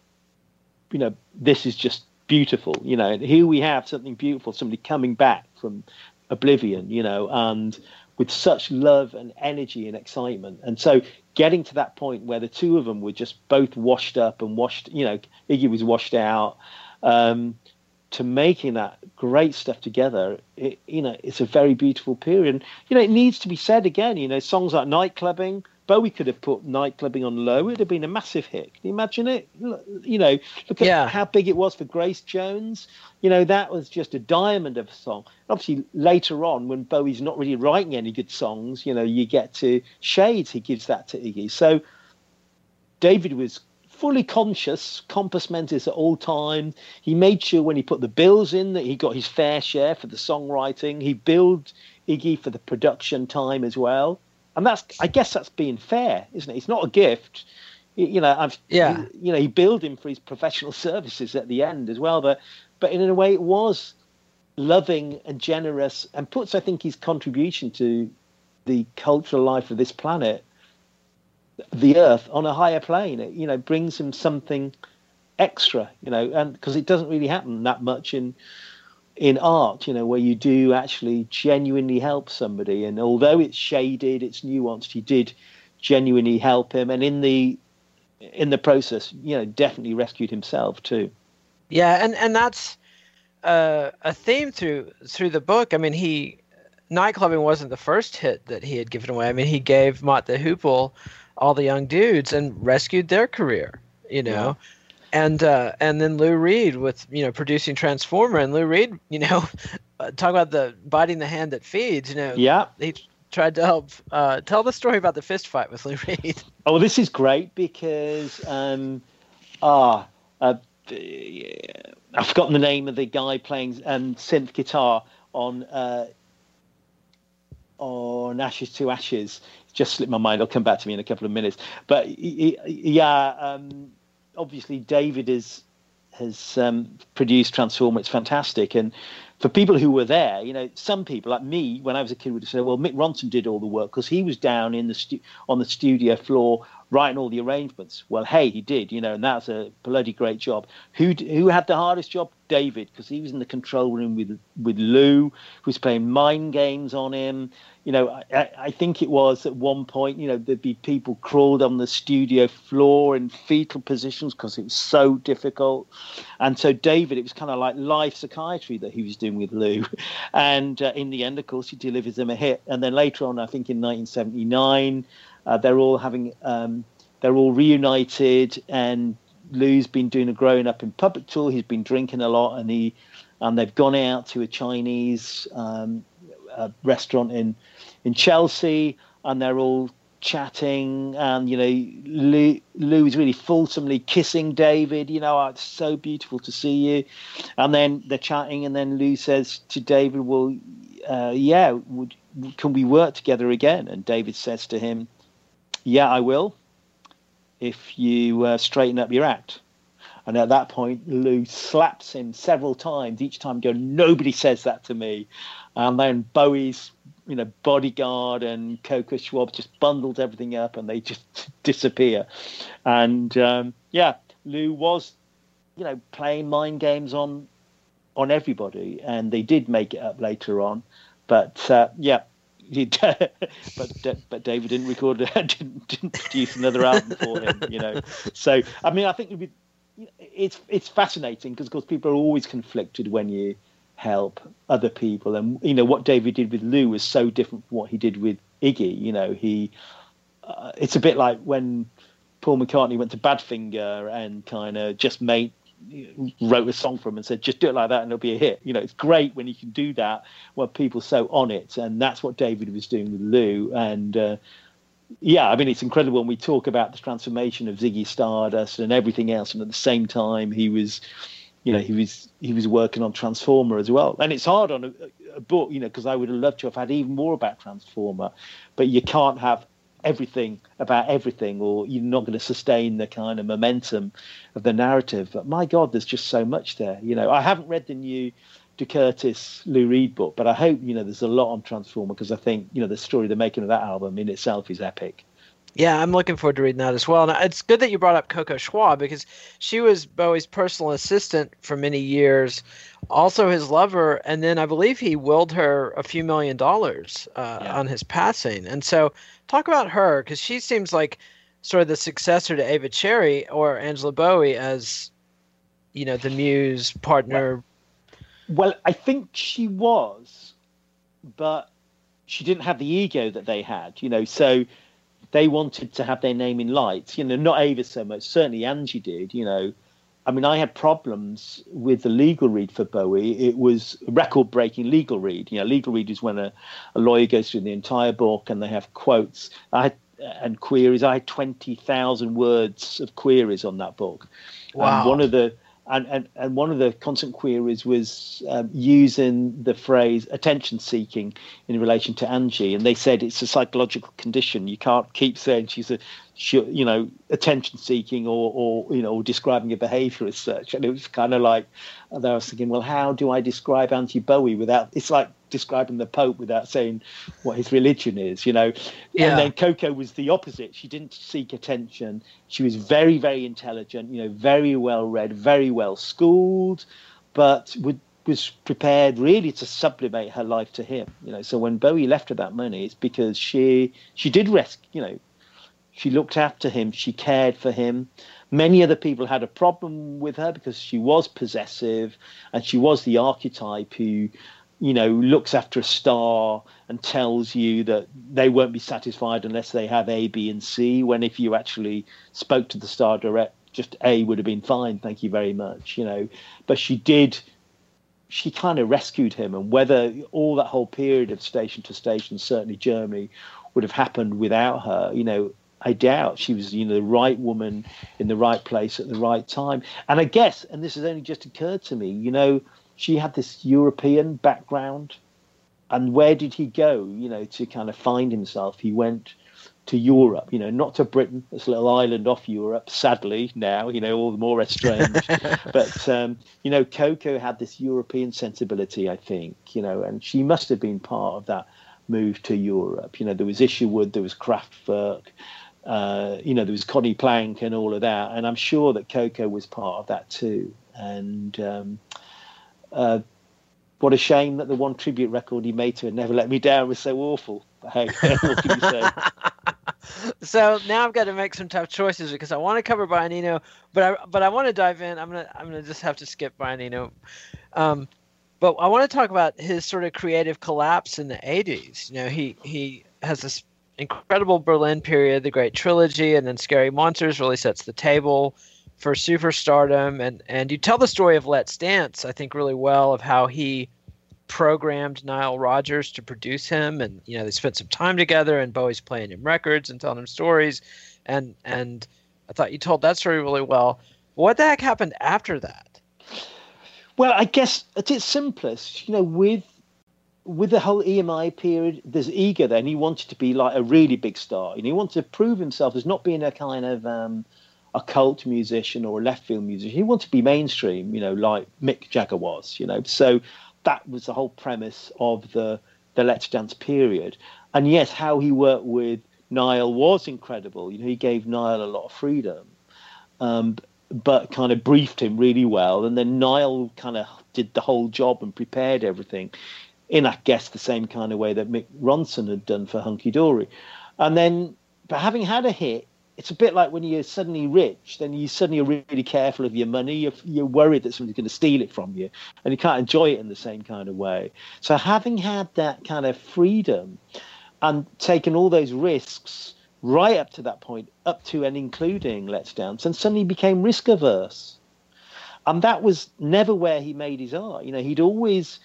you know, this is just beautiful, you know, and here we have something beautiful, somebody coming back from oblivion, you know, and with such love and energy and excitement. And so getting to that point where the two of them were just both washed up and washed, you know, Iggy was washed out, um, to making that great stuff together, it, you know, it's a very beautiful period. And, you know, it needs to be said again, you know, songs like Nightclubbing, Bowie could have put Nightclubbing on low. It would have been a massive hit. Can you imagine it? You know, look at yeah. how big it was for Grace Jones. You know, that was just a diamond of a song. Obviously, later on, when Bowie's not really writing any good songs, you know, you get to Shades, he gives that to Iggy. So David was fully conscious, compos mentis at all time. He made sure when he put the bills in that he got his fair share for the songwriting. He billed Iggy for the production time as well. And that's, I guess that's being fair, isn't it? It's not a gift. You know, I've, yeah. you know, he billed him for his professional services at the end as well. But, but in a way, it was loving and generous, and puts, I think, his contribution to the cultural life of this planet, the Earth, on a higher plane. It, you know, brings him something extra. You know, and because it doesn't really happen that much in. in art, you know, where you do actually genuinely help somebody. And although it's shaded, it's nuanced, he did genuinely help him. And in the in the process, you know, definitely rescued himself too. Yeah, and, and that's uh, a theme through through the book. I mean, he Nightclubbing wasn't the first hit that he had given away. I mean, he gave Mott the Hoople, All the Young Dudes, and rescued their career, you know. Yeah. And uh, and then Lou Reed with, you know, producing Transformer, and Lou Reed, you know, talk about the biting the hand that feeds, you know. Yeah. He tried to help uh, tell the story about the fist fight with Lou Reed. Oh, this is great because um, ah, uh, I've forgotten the name of the guy playing um, synth guitar on uh, on Ashes to Ashes. It's just slipped my mind. It'll come back to me in a couple of minutes. But yeah. Um, Obviously, David is, has um, produced Transformer. It's fantastic. And for people who were there, you know, some people, like me, when I was a kid, would say, well, Mick Ronson did all the work because he was down in the stu- on the studio floor writing all the arrangements. Well, hey, he did, you know, and that's a bloody great job. Who who had the hardest job? David, because he was in the control room with with Lou, who was playing mind games on him. You know, I, I think it was at one point, you know, there'd be people crawled on the studio floor in fetal positions because it was so difficult. And so David, it was kind of like live psychiatry that he was doing with Lou. And uh, in the end, of course, he delivers them a hit. And then later on, I think in nineteen seventy-nine, uh, they're all having, um, they're all reunited, and Lou's been doing a growing up in public tour. He's been drinking a lot, and he and they've gone out to a Chinese um, a restaurant in in Chelsea, and they're all chatting. And you know, Lou, Lou is really fulsomely kissing David. You know, oh, it's so beautiful to see you. And then they're chatting, and then Lou says to David, "Well, uh, yeah, would can we work together again?" And David says to him, "Yeah, I will, if you uh, straighten up your act." And at that point, Lou slaps him several times, each time going, "Nobody says that to me." And then Bowie's, you know, bodyguard and Coco Schwab just bundled everything up, and they just disappear. And um, yeah, Lou was, you know, playing mind games on on everybody, and they did make it up later on. But uh, yeah. but but David didn't record didn't, didn't produce another album for him, you know. So I mean, I think it'd be, it's it's fascinating because of course people are always conflicted when you help other people, and you know what David did with Lou was so different from what he did with Iggy. You know, he uh, it's a bit like when Paul McCartney went to Badfinger and kind of just made. wrote a song for him and said, just do it like that and it'll be a hit. You know, it's great when you can do that when people are so on it, and that's what David was doing with Lou. And uh, yeah, I mean, it's incredible when we talk about the transformation of Ziggy Stardust and everything else, and at the same time he was, you know, he was he was working on Transformer as well. And it's hard on a, a book, you know, because I would have loved to have had even more about Transformer, but you can't have everything about everything, or you're not going to sustain the kind of momentum of the narrative. But my God, there's just so much there. You know, I haven't read the new De Curtis Lou Reed book, but I hope, you know, there's a lot on Transformer, because I think, you know, the story they're making of that album in itself is epic. Yeah, I'm looking forward to reading that as well. And it's good that you brought up Coco Schwab, because she was Bowie's personal assistant for many years, also his lover, and then I believe he willed her a few million dollars uh, yeah. on his passing. And so talk about her, because she seems like sort of the successor to Ava Cherry or Angela Bowie as, you know, the muse partner. Well, well, I think she was, but she didn't have the ego that they had, you know, so they wanted to have their name in lights, you know, not Ava so much, certainly Angie did, you know. I mean, I had problems with the legal read for Bowie. It was a record-breaking legal read. You know, legal read is when a, a lawyer goes through the entire book and they have quotes I had, and queries. I had twenty thousand words of queries on that book. Wow. And one of the and, and, and one of the constant queries was um, using the phrase attention-seeking in relation to Angie. And they said it's a psychological condition. You can't keep saying she's a She, you know, attention-seeking or, or, you know, or describing a behaviour as such. And it was kind of like, I was thinking, well, how do I describe Angie Bowie without, it's like describing the Pope without saying what his religion is, you know. Yeah. And then Coco was the opposite. She didn't seek attention. She was very, very intelligent, you know, very well-read, very well-schooled, but would was prepared really to sublimate her life to him, you know. So when Bowie left her that money, it's because she she did rescue, you know, she looked after him. She cared for him. Many other people had a problem with her because she was possessive, and she was the archetype who, you know, looks after a star and tells you that they won't be satisfied unless they have A, B, and C, when if you actually spoke to the star direct, just A would have been fine, thank you very much, you know. But she did, she kind of rescued him, and whether all that whole period of Station to Station, certainly Germany, would have happened without her, you know, I doubt. She was, you know, the right woman in the right place at the right time. And I guess, and this has only just occurred to me, you know, she had this European background. And where did he go, you know, to kind of find himself? He went to Europe, you know, not to Britain, this little island off Europe, sadly now, you know, all the more estranged. But, um, you know, Coco had this European sensibility, I think, you know, and she must have been part of that move to Europe. You know, there was Isherwood, there was Kraftwerk. Uh, you know, there was Connie Plank and all of that, and I'm sure that Coco was part of that too. And um, uh, what a shame that the one tribute record he made to her, Never Let Me Down, was so awful. But hey, what can you say? So now I've got to make some tough choices because I want to cover Brian Eno, but I but I want to dive in. I'm gonna I'm gonna just have to skip Brian Eno. Um, but I want to talk about his sort of creative collapse in the eighties. You know, he he has this incredible Berlin period, the Great Trilogy, and then Scary Monsters really sets the table for superstardom. And, and you tell the story of Let's Dance, I think, really well, of how he programmed Nile Rodgers to produce him. And, you know, they spent some time together, and Bowie's playing him records and telling him stories. And, and I thought you told that story really well. What the heck happened after that? Well, I guess at its simplest, you know, with with the whole E M I period, there's Ego then. He wanted to be like a really big star. You know, he wanted to prove himself as not being a kind of um, a cult musician or a left field musician. He wanted to be mainstream, you know, like Mick Jagger was, you know. So that was the whole premise of the, the Let's Dance period. And yes, how he worked with Niall was incredible. You know, he gave Niall a lot of freedom, um, but kind of briefed him really well. And then Niall kind of did the whole job and prepared everything in, I guess, the same kind of way that Mick Ronson had done for Hunky Dory. And then, but having had a hit, it's a bit like when you're suddenly rich, then you suddenly are really careful of your money. You're, you're worried that somebody's going to steal it from you, and you can't enjoy it in the same kind of way. So having had that kind of freedom and taken all those risks right up to that point, up to and including Let's Dance, and suddenly became risk averse. And that was never where he made his art. You know, he'd always...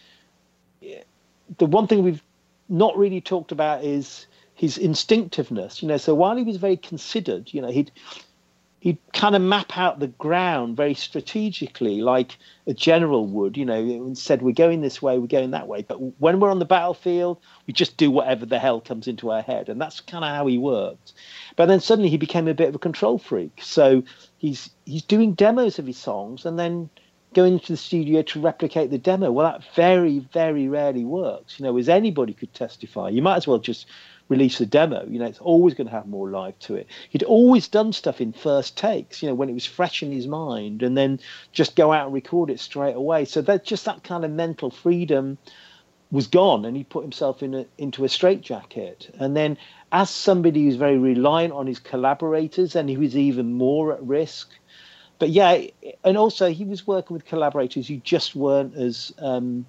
The one thing we've not really talked about is his instinctiveness, you know. So while he was very considered, you know, he'd he'd kind of map out the ground very strategically, like a general would, you know, and said, we're going this way, we're going that way. But when we're on the battlefield, we just do whatever the hell comes into our head. And that's kind of how he worked. But then suddenly he became a bit of a control freak. So he's he's doing demos of his songs and then going into the studio to replicate the demo. Well, that very, very rarely works. You know, as anybody could testify, you might as well just release a demo. You know, it's always going to have more life to it. He'd always done stuff in first takes, you know, when it was fresh in his mind, and then just go out and record it straight away. So that just that kind of mental freedom was gone, and he put himself in a, into a straitjacket. And then as somebody who's very reliant on his collaborators, and he was even more at risk. But yeah, and also he was working with collaborators who just weren't as um,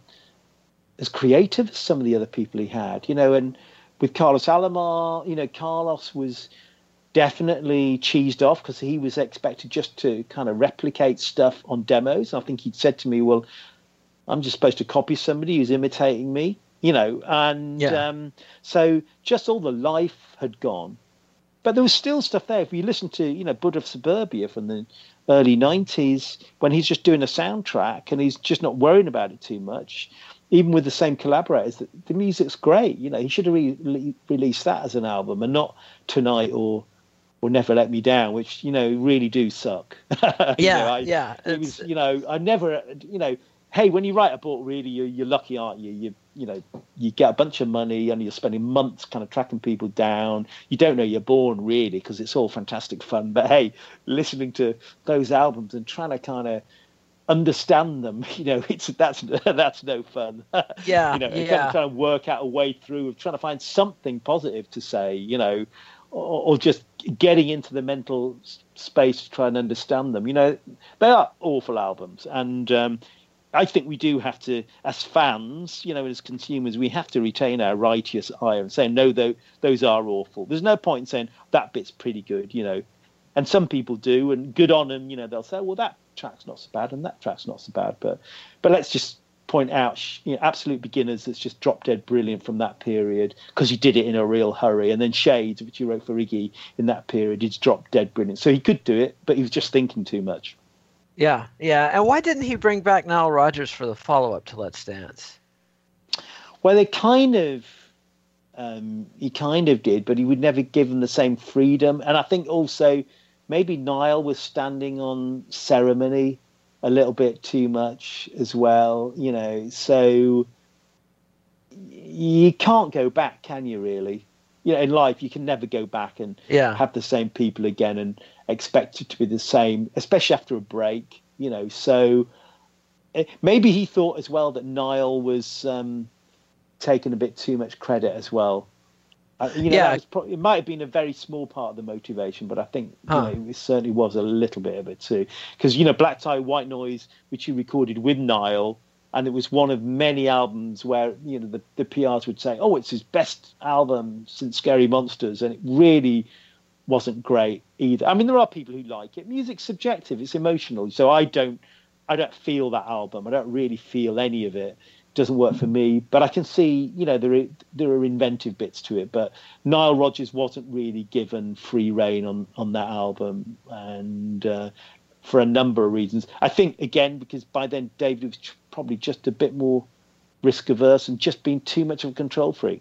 as creative as some of the other people he had, you know. And with Carlos Alomar, you know, Carlos was definitely cheesed off because he was expected just to kind of replicate stuff on demos. I think he'd said to me, well, I'm just supposed to copy somebody who's imitating me, you know. And yeah. um, so just all the life had gone. But there was still stuff there. If you listen to, you know, Bud of Suburbia from the early nineties, when he's just doing a soundtrack and he's just not worrying about it too much, even with the same collaborators, the, the music's great. You know, he should have re- re- released that as an album and not Tonight or or Never Let Me Down, which, you know, really do suck. Yeah, you know, I, yeah. It was, you know, I never, you know, hey, when you write a book, really, you're, you're lucky, aren't you? You you know, you get a bunch of money and you're spending months kind of tracking people down. You don't know you're born, really, because it's all fantastic fun. But hey, listening to those albums and trying to kind of understand them, you know, it's that's that's no fun. Yeah, you know, yeah. Kind of trying to work out a way through of trying to find something positive to say, you know, or, or just getting into the mental space to try and understand them. You know, they are awful albums, and um, I think we do have to, as fans, you know, as consumers, we have to retain our righteous ire and say, no, though, those are awful. There's no point in saying that bit's pretty good, you know. And some people do, and good on them, you know, they'll say, well, that track's not so bad and that track's not so bad. But but let's just point out, you know, Absolute Beginners that's just drop dead brilliant from that period because he did it in a real hurry. And then Shades, which he wrote for Iggy in that period, he's drop dead brilliant. So he could do it, but he was just thinking too much. Yeah, yeah. And why didn't he bring back Nile Rodgers for the follow-up to Let's Dance? Well, they kind of, um, he kind of did, but he would never give them the same freedom. And I think also maybe Niall was standing on ceremony a little bit too much as well, you know. So you can't go back, can you, really? you know, in life, you can never go back and yeah. have the same people again and expect it to be the same, especially after a break, you know. So maybe he thought as well that Niall was um, taking a bit too much credit as well. Uh, you know, yeah. that was pro- it might have been a very small part of the motivation, but I think huh. you know, it certainly was a little bit of it too. Because, you know, Black Tie, White Noise, which he recorded with Niall, and it was one of many albums where, you know, the, the P Rs would say, oh, it's his best album since Scary Monsters, and it really wasn't great either. I mean, there are people who like it. Music's subjective, it's emotional, so I don't, I don't feel that album. I don't really feel any of it. Doesn't work for me, but I can see, you know, there are, there are inventive bits to it, but Nile Rodgers wasn't really given free rein on, on that album, and uh, for a number of reasons. I think, again, because by then David was probably just a bit more risk averse and just being too much of a control freak.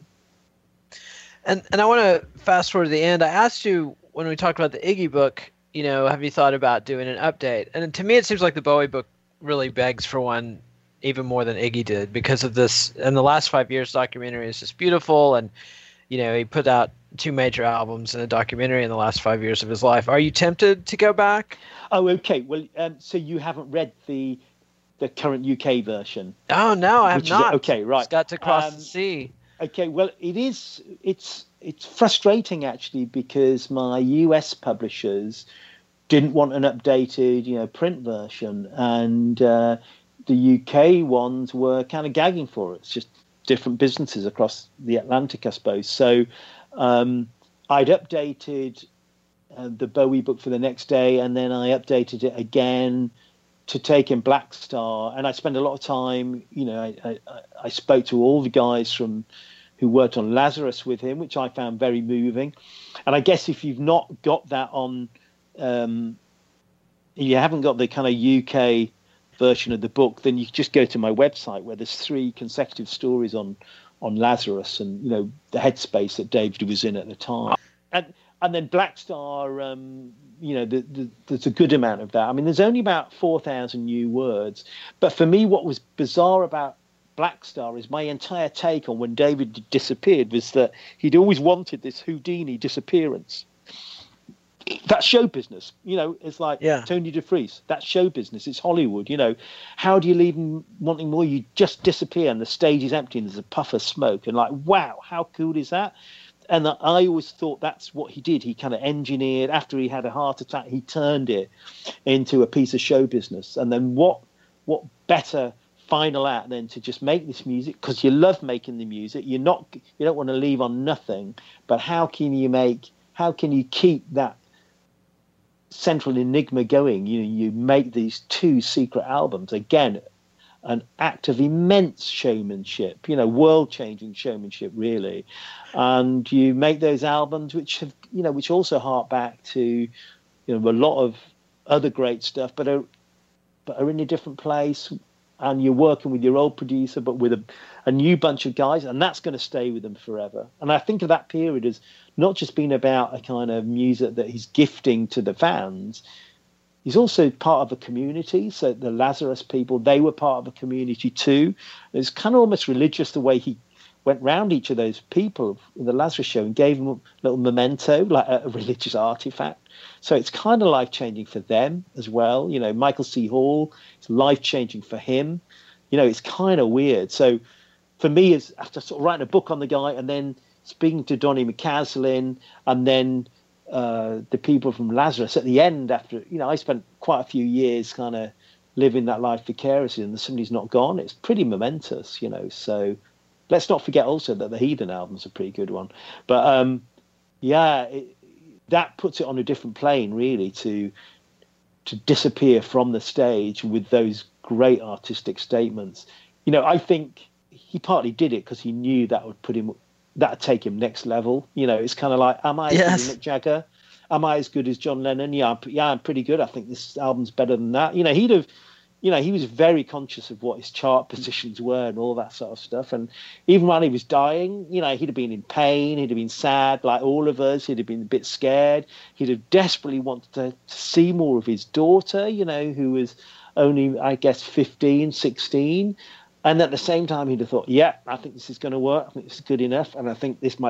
And and I want to fast forward to the end. I asked you when we talked about the Iggy book, you know, have you thought about doing an update? And to me, it seems like the Bowie book really begs for one, even more than Iggy did, because of this. In the last five years, documentary is just beautiful, and you know he put out two major albums and a documentary in the last five years of his life. Are you tempted to go back? Oh, okay. Well, um, so you haven't read the the current U K version? Oh no, I have not. Is, okay, right. It's got to cross um, the sea. Okay, well, it is. It's it's frustrating actually, because my U S publishers didn't want an updated, you know, print version, and uh, the U K ones were kind of gagging for it. It's just different businesses across the Atlantic, I suppose. So um, I'd updated uh, the Bowie book for the next day, and then I updated it again to take in Black Star. And I spent a lot of time, you know, I, I, I spoke to all the guys from who worked on Lazarus with him, which I found very moving. And I guess if you've not got that on, um, you haven't got the kind of U K version of the book, then you just go to my website where there's three consecutive stories on on Lazarus and, you know, the headspace that David was in at the time. And and then Black Star, um, you know, the, the, there's a good amount of that. I mean, there's only about four thousand new words. But for me, what was bizarre about Black Star is my entire take on when David disappeared was that he'd always wanted this Houdini disappearance. That's show business, you know. It's like yeah. Tony DeFries. That's show business. It's Hollywood, you know. How do you leave them wanting more? You just disappear, and the stage is empty, and there's a puff of smoke, and like, wow, how cool is that? And I always thought that's what he did. He kind of engineered. After he had a heart attack, he turned it into a piece of show business. And then what? What better final act than to just make this music, because you love making the music. You're not. You don't want to leave on nothing. But how can you make? How can you keep that central enigma going? You know, you make these two secret albums, again, an act of immense showmanship, you know, world-changing showmanship, really. And you make those albums which have, you know, which also hark back to, you know, a lot of other great stuff, but are but are in a different place. And you're working with your old producer, but with a, a new bunch of guys, and that's going to stay with them forever. And I think of that period as not just being about a kind of music that he's gifting to the fans. He's also part of a community. So the Lazarus people, they were part of a community too. It's kind of almost religious the way he went round each of those people in the Lazarus show and gave them a little memento, like a, a religious artifact. So it's kind of life-changing for them as well. You know, Michael C. Hall, it's life-changing for him. You know, it's kind of weird. So for me, it's after sort of writing a book on the guy and then speaking to Donny McCaslin and then uh, the people from Lazarus at the end after, you know, I spent quite a few years kind of living that life vicariously, and somebody's not gone. It's pretty momentous, you know. So let's not forget also that the Heathen album's a pretty good one. But, um, yeah, it, that puts it on a different plane, really, to to disappear from the stage with those great artistic statements. You know, I think he partly did it because he knew that would put him, that would take him next level. You know, it's kind of like, am I yes. as good as Mick Jagger? Am I as good as John Lennon? Yeah, I'm, yeah, I'm pretty good. I think this album's better than that. You know, he'd have, you know, he was very conscious of what his chart positions were and all that sort of stuff. And even when he was dying, you know, he'd have been in pain, he'd have been sad, like all of us. He'd have been a bit scared. He'd have desperately wanted to, to see more of his daughter, you know, who was only, I guess, fifteen, sixteen. And at the same time, he'd have thought, yeah, I think this is going to work. I think this is good enough. And I think this might just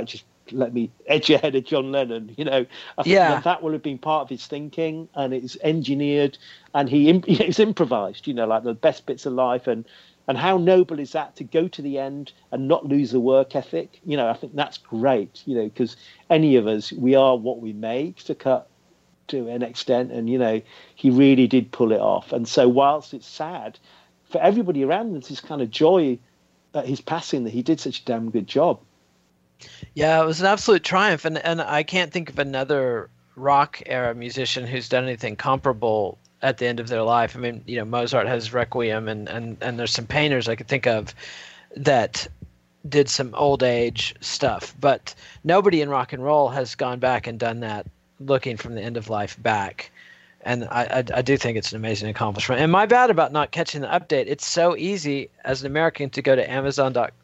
let me edge ahead of John Lennon. You know, I think yeah. that, that will have been part of his thinking, and it's engineered, and he it's improvised. You know, like the best bits of life, and and how noble is that to go to the end and not lose the work ethic? You know, I think that's great. You know, because any of us, we are what we make, to cut to an extent, and you know, he really did pull it off. And so, whilst it's sad for everybody around him, there's this kind of joy at his passing that he did such a damn good job. Yeah, it was an absolute triumph, and and I can't think of another rock era musician who's done anything comparable at the end of their life. I mean, you know, Mozart has Requiem, and and and there's some painters I could think of that did some old age stuff, but nobody in rock and roll has gone back and done that, looking from the end of life back. And I, I, I do think it's an amazing accomplishment. And my bad about not catching the update. It's so easy as an American to go to amazon dot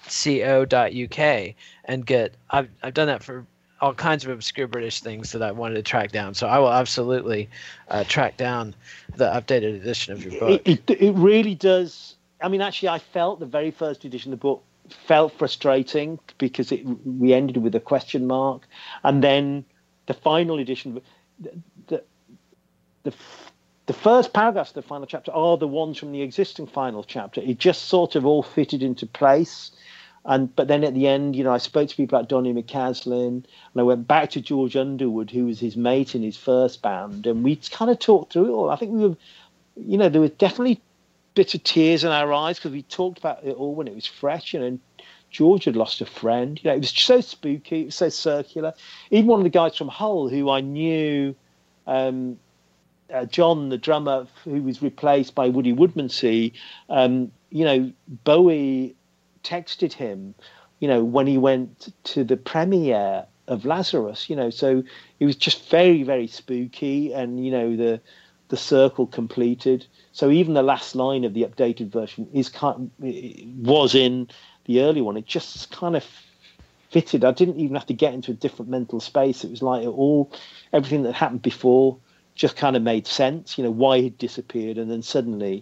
co dot U K and get. I've I've done that for all kinds of obscure British things that I wanted to track down. So I will absolutely uh, track down the updated edition of your book. It, it, it really does. I mean, actually, I felt the very first edition of the book felt frustrating because it we ended with a question mark, and then the final edition. The, the, The, the first paragraphs of the final chapter are the ones from the existing final chapter. It just sort of all fitted into place. And but then at the end, you know, I spoke to people like Donny McCaslin, and I went back to George Underwood, who was his mate in his first band, and we kind of talked through it all. I think we were, you know, there were definitely bits of tears in our eyes because we talked about it all when it was fresh. You know, and George had lost a friend. You know, it was so spooky, it was so circular. Even one of the guys from Hull, who I knew. Um, Uh, John, the drummer, who was replaced by Woody Woodmansey, um, you know, Bowie texted him, you know, when he went to the premiere of Lazarus, you know, so it was just very, very spooky, and, you know, the the circle completed. So even the last line of the updated version is kind of, was in the early one. It just kind of fitted. I didn't even have to get into a different mental space. It was like it all, everything that happened before just kind of made sense, you know, why he'd disappeared. And then suddenly,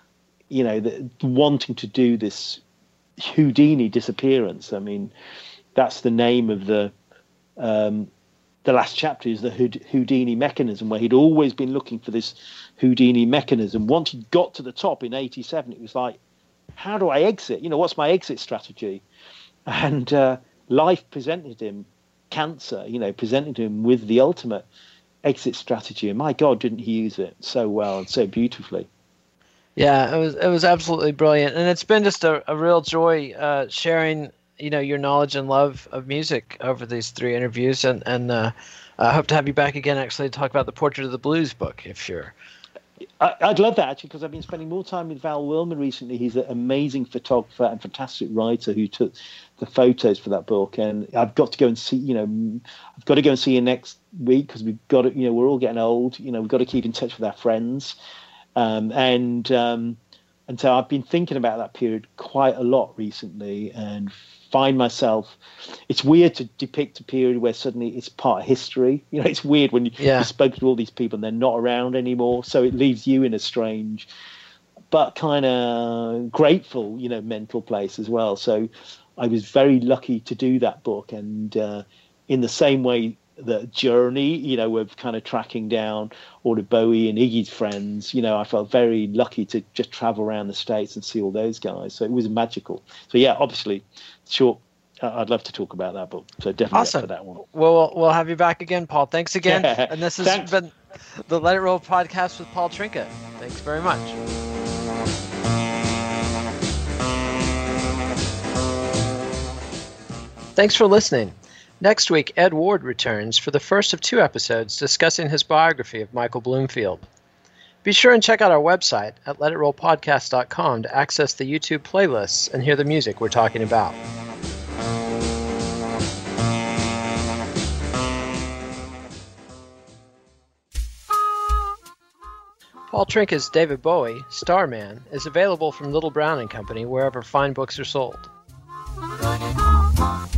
you know, the, wanting to do this Houdini disappearance. I mean, that's the name of the um, the last chapter, is the Houdini mechanism, where he'd always been looking for this Houdini mechanism. Once he got to the top in eighty-seven, it was like, how do I exit? You know, what's my exit strategy? And uh, life presented him cancer, you know, presented him with the ultimate exit strategy, and my God, didn't he use it so well and so beautifully? Yeah, it was it was absolutely brilliant, and it's been just a, a real joy uh, sharing, you know, your knowledge and love of music over these three interviews, and and uh, I hope to have you back again, actually, to talk about the Portrait of the Blues book, if you're. I, I'd love that, actually, because I've been spending more time with Val Wilmer recently. He's an amazing photographer and fantastic writer who took the photos for that book, and I've got to go and see, you know, I've got to go and see you next week, because we've got to, you know, we're all getting old, you know, we've got to keep in touch with our friends, um, and um, and so I've been thinking about that period quite a lot recently, and find myself, it's weird to depict a period where suddenly it's part of history. You know, it's weird when you, yeah. you spoke to all these people and they're not around anymore, so it leaves you in a strange but kind of grateful, you know, mental place as well. So I was very lucky to do that book, and uh, in the same way that Journey, you know, we're kind of tracking down all of Bowie and Iggy's friends, you know, I felt very lucky to just travel around the States and see all those guys. So it was magical. So yeah, obviously, sure, I'd love to talk about that book. So definitely awesome. Up for that one. Well, we'll have you back again, Paul. Thanks again. Yeah. And this has Thanks. been the Let It Roll podcast with Paul Trinka. Thanks very much. Thanks for listening. Next week, Ed Ward returns for the first of two episodes discussing his biography of Michael Bloomfield. Be sure and check out our website at let it roll podcast dot com to access the YouTube playlists and hear the music we're talking about. Paul Trinka's David Bowie, Starman, is available from Little Brown and Company wherever fine books are sold.